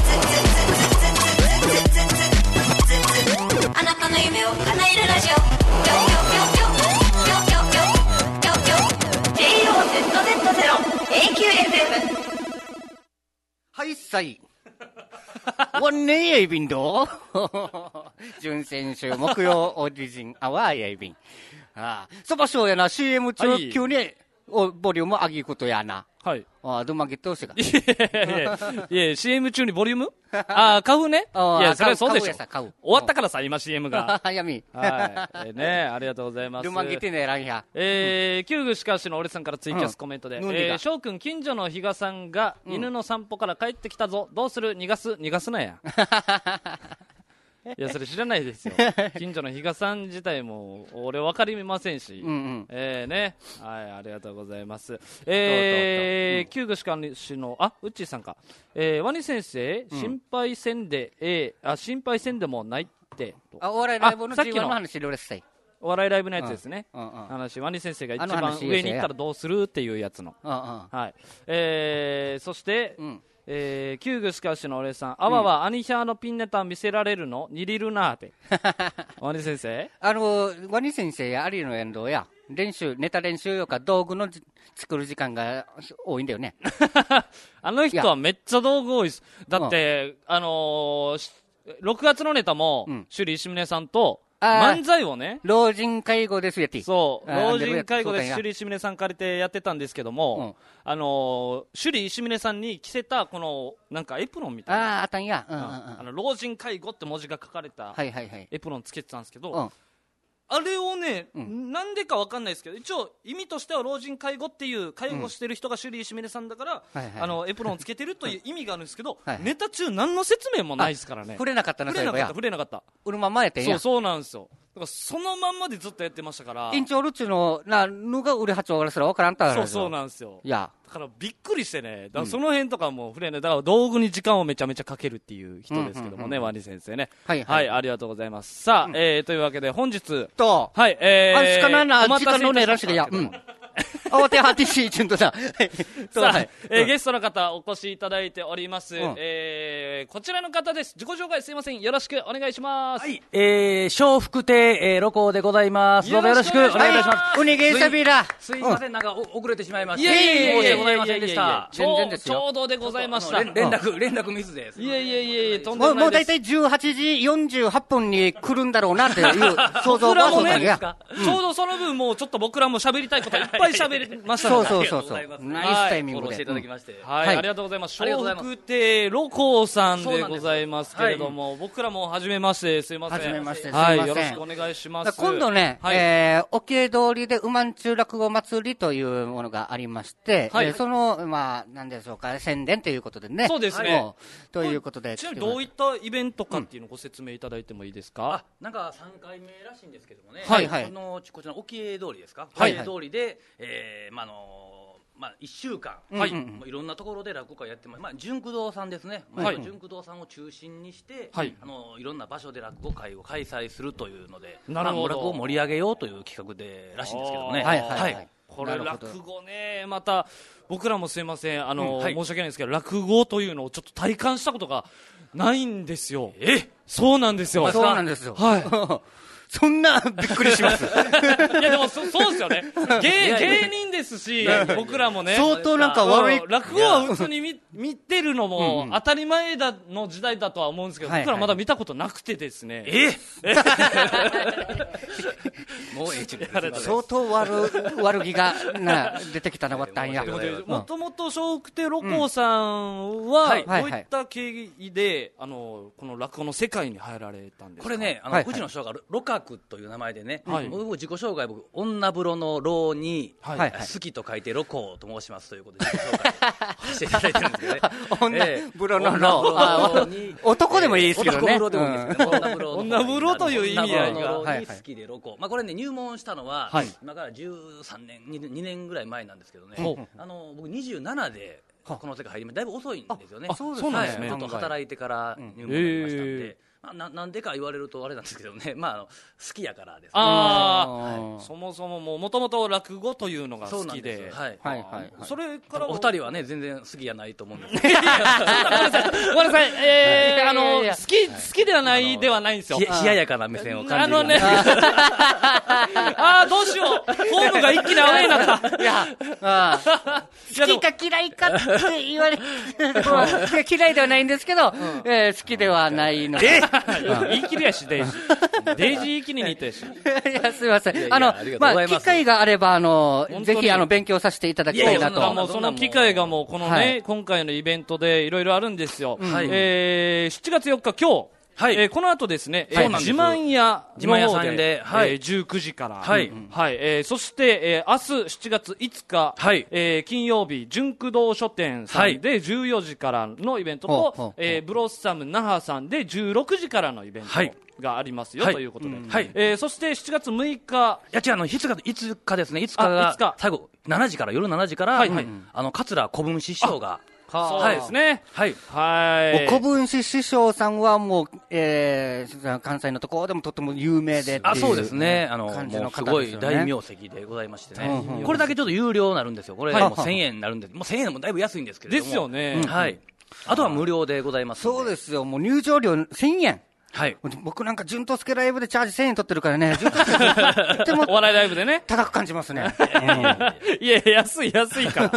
Speaker 11: あなたの夢を叶えるラジオ。JOZZ0AQFM。
Speaker 1: はいさいわんねえやいびんど準先週木曜オーディジンアワーやいびん。そばしょうやな CM 中急にボリューム上げることやな。
Speaker 2: はい。
Speaker 1: どんまげってほしいか。
Speaker 2: いや CM 中にボリューム買うね。いや、それそうでしょ。終わったからさ、今 CM が。
Speaker 1: やみ。
Speaker 2: はい。ねありがとうございます。
Speaker 1: どんまげてね、ランや。
Speaker 2: キューグしかしの俺さんからツイキャスコメントで。翔くん、近所の比嘉さんが犬の散歩から帰ってきたぞ。どうする？逃がすなや。いやそれ知らないですよ。近所の比嘉さん自体も俺分かりませんし、ね、はい、ありがとうございます。旧具歯科師のウッチーさんか、ワニ先生、心配せんでもないって
Speaker 1: お笑いライブの G1 の話でうるさい。
Speaker 2: お笑いライブのやつですね。話、ワニ先生が一番上に行ったらどうするっていうやつの。はい。そして。キューグスカッシュの俺さん、アワはアニヒャーのピンネタ見せられるのにりるなーって。ワニ先生
Speaker 1: ワニ先生やアリの沿道や、ネタ練習よか道具の作る時間が多いんだよね。
Speaker 2: あの人はめっちゃ道具多いです。だって、6月のネタも、首里石宗さんと、漫才をね、
Speaker 1: 老人介護ですやって。
Speaker 2: そう、老人介護で首里石宗さん借りてやってたんですけども、首里石宗さんに着せたこのなんかエプロンみたいな、
Speaker 1: あったんや、
Speaker 2: 老人介護って文字が書かれたエプロンつけてたんですけど、あれをね、なんでかわかんないですけど、一応意味としては老人介護っていう介護してる人が首里石宗さんだから、エプロンつけてるという意味があるんですけど、ネタ中何の説明もないですからね。
Speaker 1: 触れなかったな。
Speaker 2: 触れなかった。
Speaker 1: うるままやってんや。
Speaker 2: そうなんですよ。だからそのまんまでずっとやってましたから。
Speaker 1: インチョルチュののが売れはちょうらすらわからんたら。
Speaker 2: そうなんですよ。
Speaker 1: いや。
Speaker 2: だからびっくりしてね、だからその辺とかも触れない。だから道具に時間をめちゃめちゃかけるっていう人ですけどもね、ワニ先生ね。はい、ありがとうございます。さあ、というわけで本日。
Speaker 1: はい、
Speaker 2: お
Speaker 1: 待たせ。 お手はティッシー、ちゅんとだ。
Speaker 2: さあ、ゲストの方お越しいただいております。こちらの方です。自己紹介すいません。よろしくお願いします。
Speaker 15: はい、笑福亭、ロコでございます。どうぞよろしくお願いいたします。
Speaker 1: ウニゲーサビラ。
Speaker 15: すいません、なんか遅れてしまいました。
Speaker 2: いえ
Speaker 15: 申し訳ございませんでした。
Speaker 2: ちょうどでございました。
Speaker 15: 連絡ミスです。
Speaker 2: いえ、とんでもないです。
Speaker 1: もうだいたい18時48分に来るんだろうなっていう想像がそうだね。
Speaker 2: ちょうどその分もうちょっと僕らも喋りたいこといっぱい喋りましたので。
Speaker 1: そう。ナイスタイミングで。
Speaker 15: フォローしていただきまして。
Speaker 2: はい、ありがとうございます。笑福亭ロコさんでございますけれども、僕らも初めまして、すいません。
Speaker 1: 初めまして、
Speaker 2: はい、よろしくお願いします。
Speaker 1: 今度ね、桶通りでうまんちゅう落語祭りというものがありまして、その、まあ、なんでしょうか、宣伝ということでね。
Speaker 2: そうですね。
Speaker 1: ということで。
Speaker 2: ちなみにどういったイベントかっていうのをご説明いただいてもいいですか？
Speaker 15: なんか3回目らしいんですけどもね。
Speaker 1: はい。
Speaker 15: こちらの沖江通りですか？沖江通りで、1週間、いろんなところで落語会やってます。純駆動さんですね。純駆動さんを中心にして、いろんな場所で落語会を開催するというので、落語を盛り上げようという企画でらしいんですけどもね。
Speaker 2: これ落語ね、また僕らもすいません、申し訳ないですけど、落語というのをちょっと体感したことがないんですよ。そうなんですよ。
Speaker 1: そうなんですよ。
Speaker 2: はい。
Speaker 1: そんなびっくりします。
Speaker 2: いやでもそうですよね。芸人ですし、僕らもね。
Speaker 1: 相当なんか悪い。
Speaker 2: 落語は普通に見てるのも当たり前の時代だとは思うんですけど、僕らまだ見たことなくてですね。
Speaker 15: もう
Speaker 1: 相当悪気が出てきたなわったんや。
Speaker 2: もともと笑福亭ロコさんはどういった経緯でこの落語の世界に入られたんですか？
Speaker 15: これね、うちの師匠がロカクという名前でね、僕自己紹介、女風呂の浪に好きと書いてロコと申しますということで自己紹介していただいてるんですけどね。
Speaker 1: 女風呂の浪、男でもいいですけどね。
Speaker 2: 女風呂という意味合いが
Speaker 15: 好きでロコ。これね、入門したのは今から13年2年ぐらい前なんですけどね、僕27でこの世界入りました。だいぶ遅いんですよね。
Speaker 2: そうなんですね。
Speaker 15: ちょっと働いてから入門になりましたんで。なんでか言われるとあれなんですけどね、好きやからです
Speaker 2: ね。そもそももともと落語というのが好きで、それから
Speaker 15: お二人はね全然好きじゃないと思うんです。
Speaker 2: ごめんなさい、好きではないではないんですよ。
Speaker 15: 冷ややかな目線を感じる。
Speaker 2: どうしよう、フォームが一気にアウェイになった。
Speaker 1: いや、好きか嫌いかって言われて、嫌いではないんですけど、好きではないので。
Speaker 2: 言い切りやし、デイジー言い切りに行ったやし。
Speaker 1: いや、すいません。機会があれば、ぜひ、勉強させていただきたいなと。
Speaker 2: その機会がもう、このね、今回のイベントでいろいろあるんですよ。7月4日、今日。この後ですね、自慢屋の方で、19時から。そして、明日7月5日、金曜日、純駆動書店さんで14時からのイベントと、ブロッサム那覇さんで16時からのイベントがありますよということで。そして7月6日。
Speaker 15: いや違う、5日ですね。5日が、最後、夜7時から、桂小文師匠が、
Speaker 2: そうですね。
Speaker 1: 小文師師匠さんはもう、関西のところでもとっても有名で。
Speaker 15: そうですね。もうすごい大名跡でございましてね。これだけちょっと有料になるんですよ。これもう1000円になるんで、もう1000円もだいぶ安いんですけれども。
Speaker 2: ですよね。
Speaker 15: あとは無料でございます。
Speaker 1: そうですよ。もう入場料1000円。僕なんか順当助ライブでチャージ1000円取ってるからね、
Speaker 2: お笑いライブでね、
Speaker 1: 高く感じますね。
Speaker 2: いや、安いから。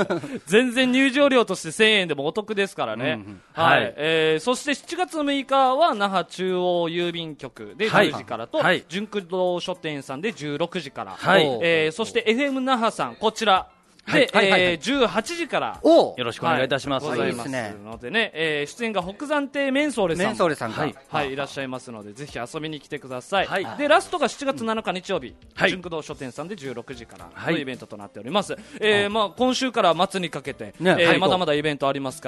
Speaker 2: 全然入場料として1000円でもお得ですからね。そして7月6日は那覇中央郵便局で10時からと、純駆動書店さんで16時から。そして FM 那覇さん、こちら。で、18時から
Speaker 15: よろしくお願いいたします。
Speaker 2: ございますのでね、出演が北山亭メンソーレさんがいらっしゃいますので、ぜひ遊びに来てください。で、ラストが7月7日日曜日、純駆動書店さんで16時からのイベントとなっております。今週から末にかけてまだまだイベントありますから、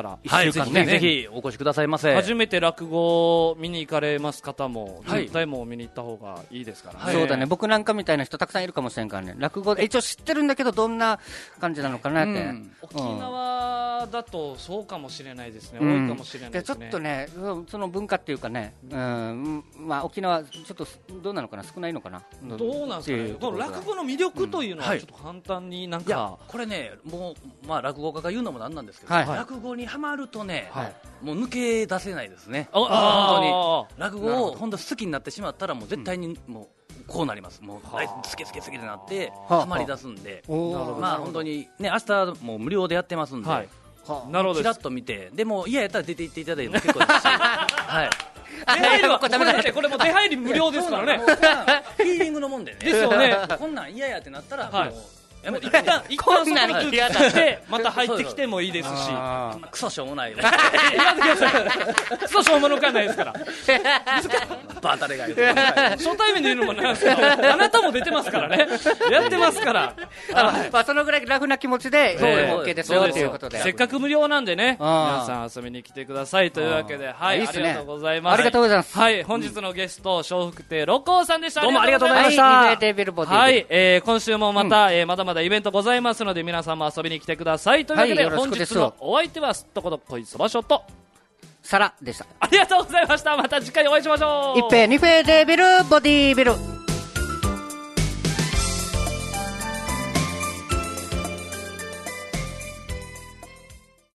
Speaker 15: ぜひお越しくださいませ。
Speaker 2: 初めて落語を見に行かれます方も絶対もう見に行った方がいいですからね。
Speaker 1: そうだね、僕なんかみたいな人たくさんいるかもしれんからね。落語一応知ってるんだけど、どんな感じなのかなって。
Speaker 2: 沖縄田だとそうかもしれないですね、多いかもしれないですね。
Speaker 1: ちょっとね、その文化っていうかね、まあ沖縄ちょっとどうなのかな、少ないのかな。
Speaker 2: どうなんですかね。この落語の魅力というのはちょっと簡単になんか、
Speaker 15: これね、もうまあ落語家が言うのもなんなんですけど、落語にハマるとね、もう抜け出せないですね。本当に落語を本当好きになってしまったらもう絶対にもうこうなります。もう好きってなってハマり出すんで、まあ本当にね、明日もう無料でやってますんで、
Speaker 2: なるほど、
Speaker 15: ちらっと見て、でも嫌やったら出て行っていただいても結構ですし、はい。
Speaker 2: 出入りはこれも出入り無料ですからね。
Speaker 15: フィーリングのもんでね。
Speaker 2: ですよね。
Speaker 15: こんなん嫌やってなったらもう。
Speaker 2: 一旦そこに嫌だってまた入ってきてもいいですし、
Speaker 15: クソしょうもない。
Speaker 2: クソしょうものかないですから。
Speaker 15: バタレが
Speaker 2: 初対面で言うのもなんですけど、あなたも出てますからね。やってますから。
Speaker 1: まあそのぐらいラフな気持ちで OK ですよということで。
Speaker 2: せっかく無料なんでね、皆さん遊びに来てくださいというわけで、はい、ありがとうございます。
Speaker 1: ありがとうございます。
Speaker 2: はい、本日のゲスト笑福亭六甲さんでした。
Speaker 15: どうもありがとうございました。
Speaker 2: はい、今週もまたまだまだイベントございますので皆さんも遊びに来てくださいというわけで、本日のお相手はすっとこどっこいそばしょと
Speaker 1: サラでした。
Speaker 2: ありがとうございました。また次回お会いしましょう。
Speaker 1: 一平二平デビルボディービル。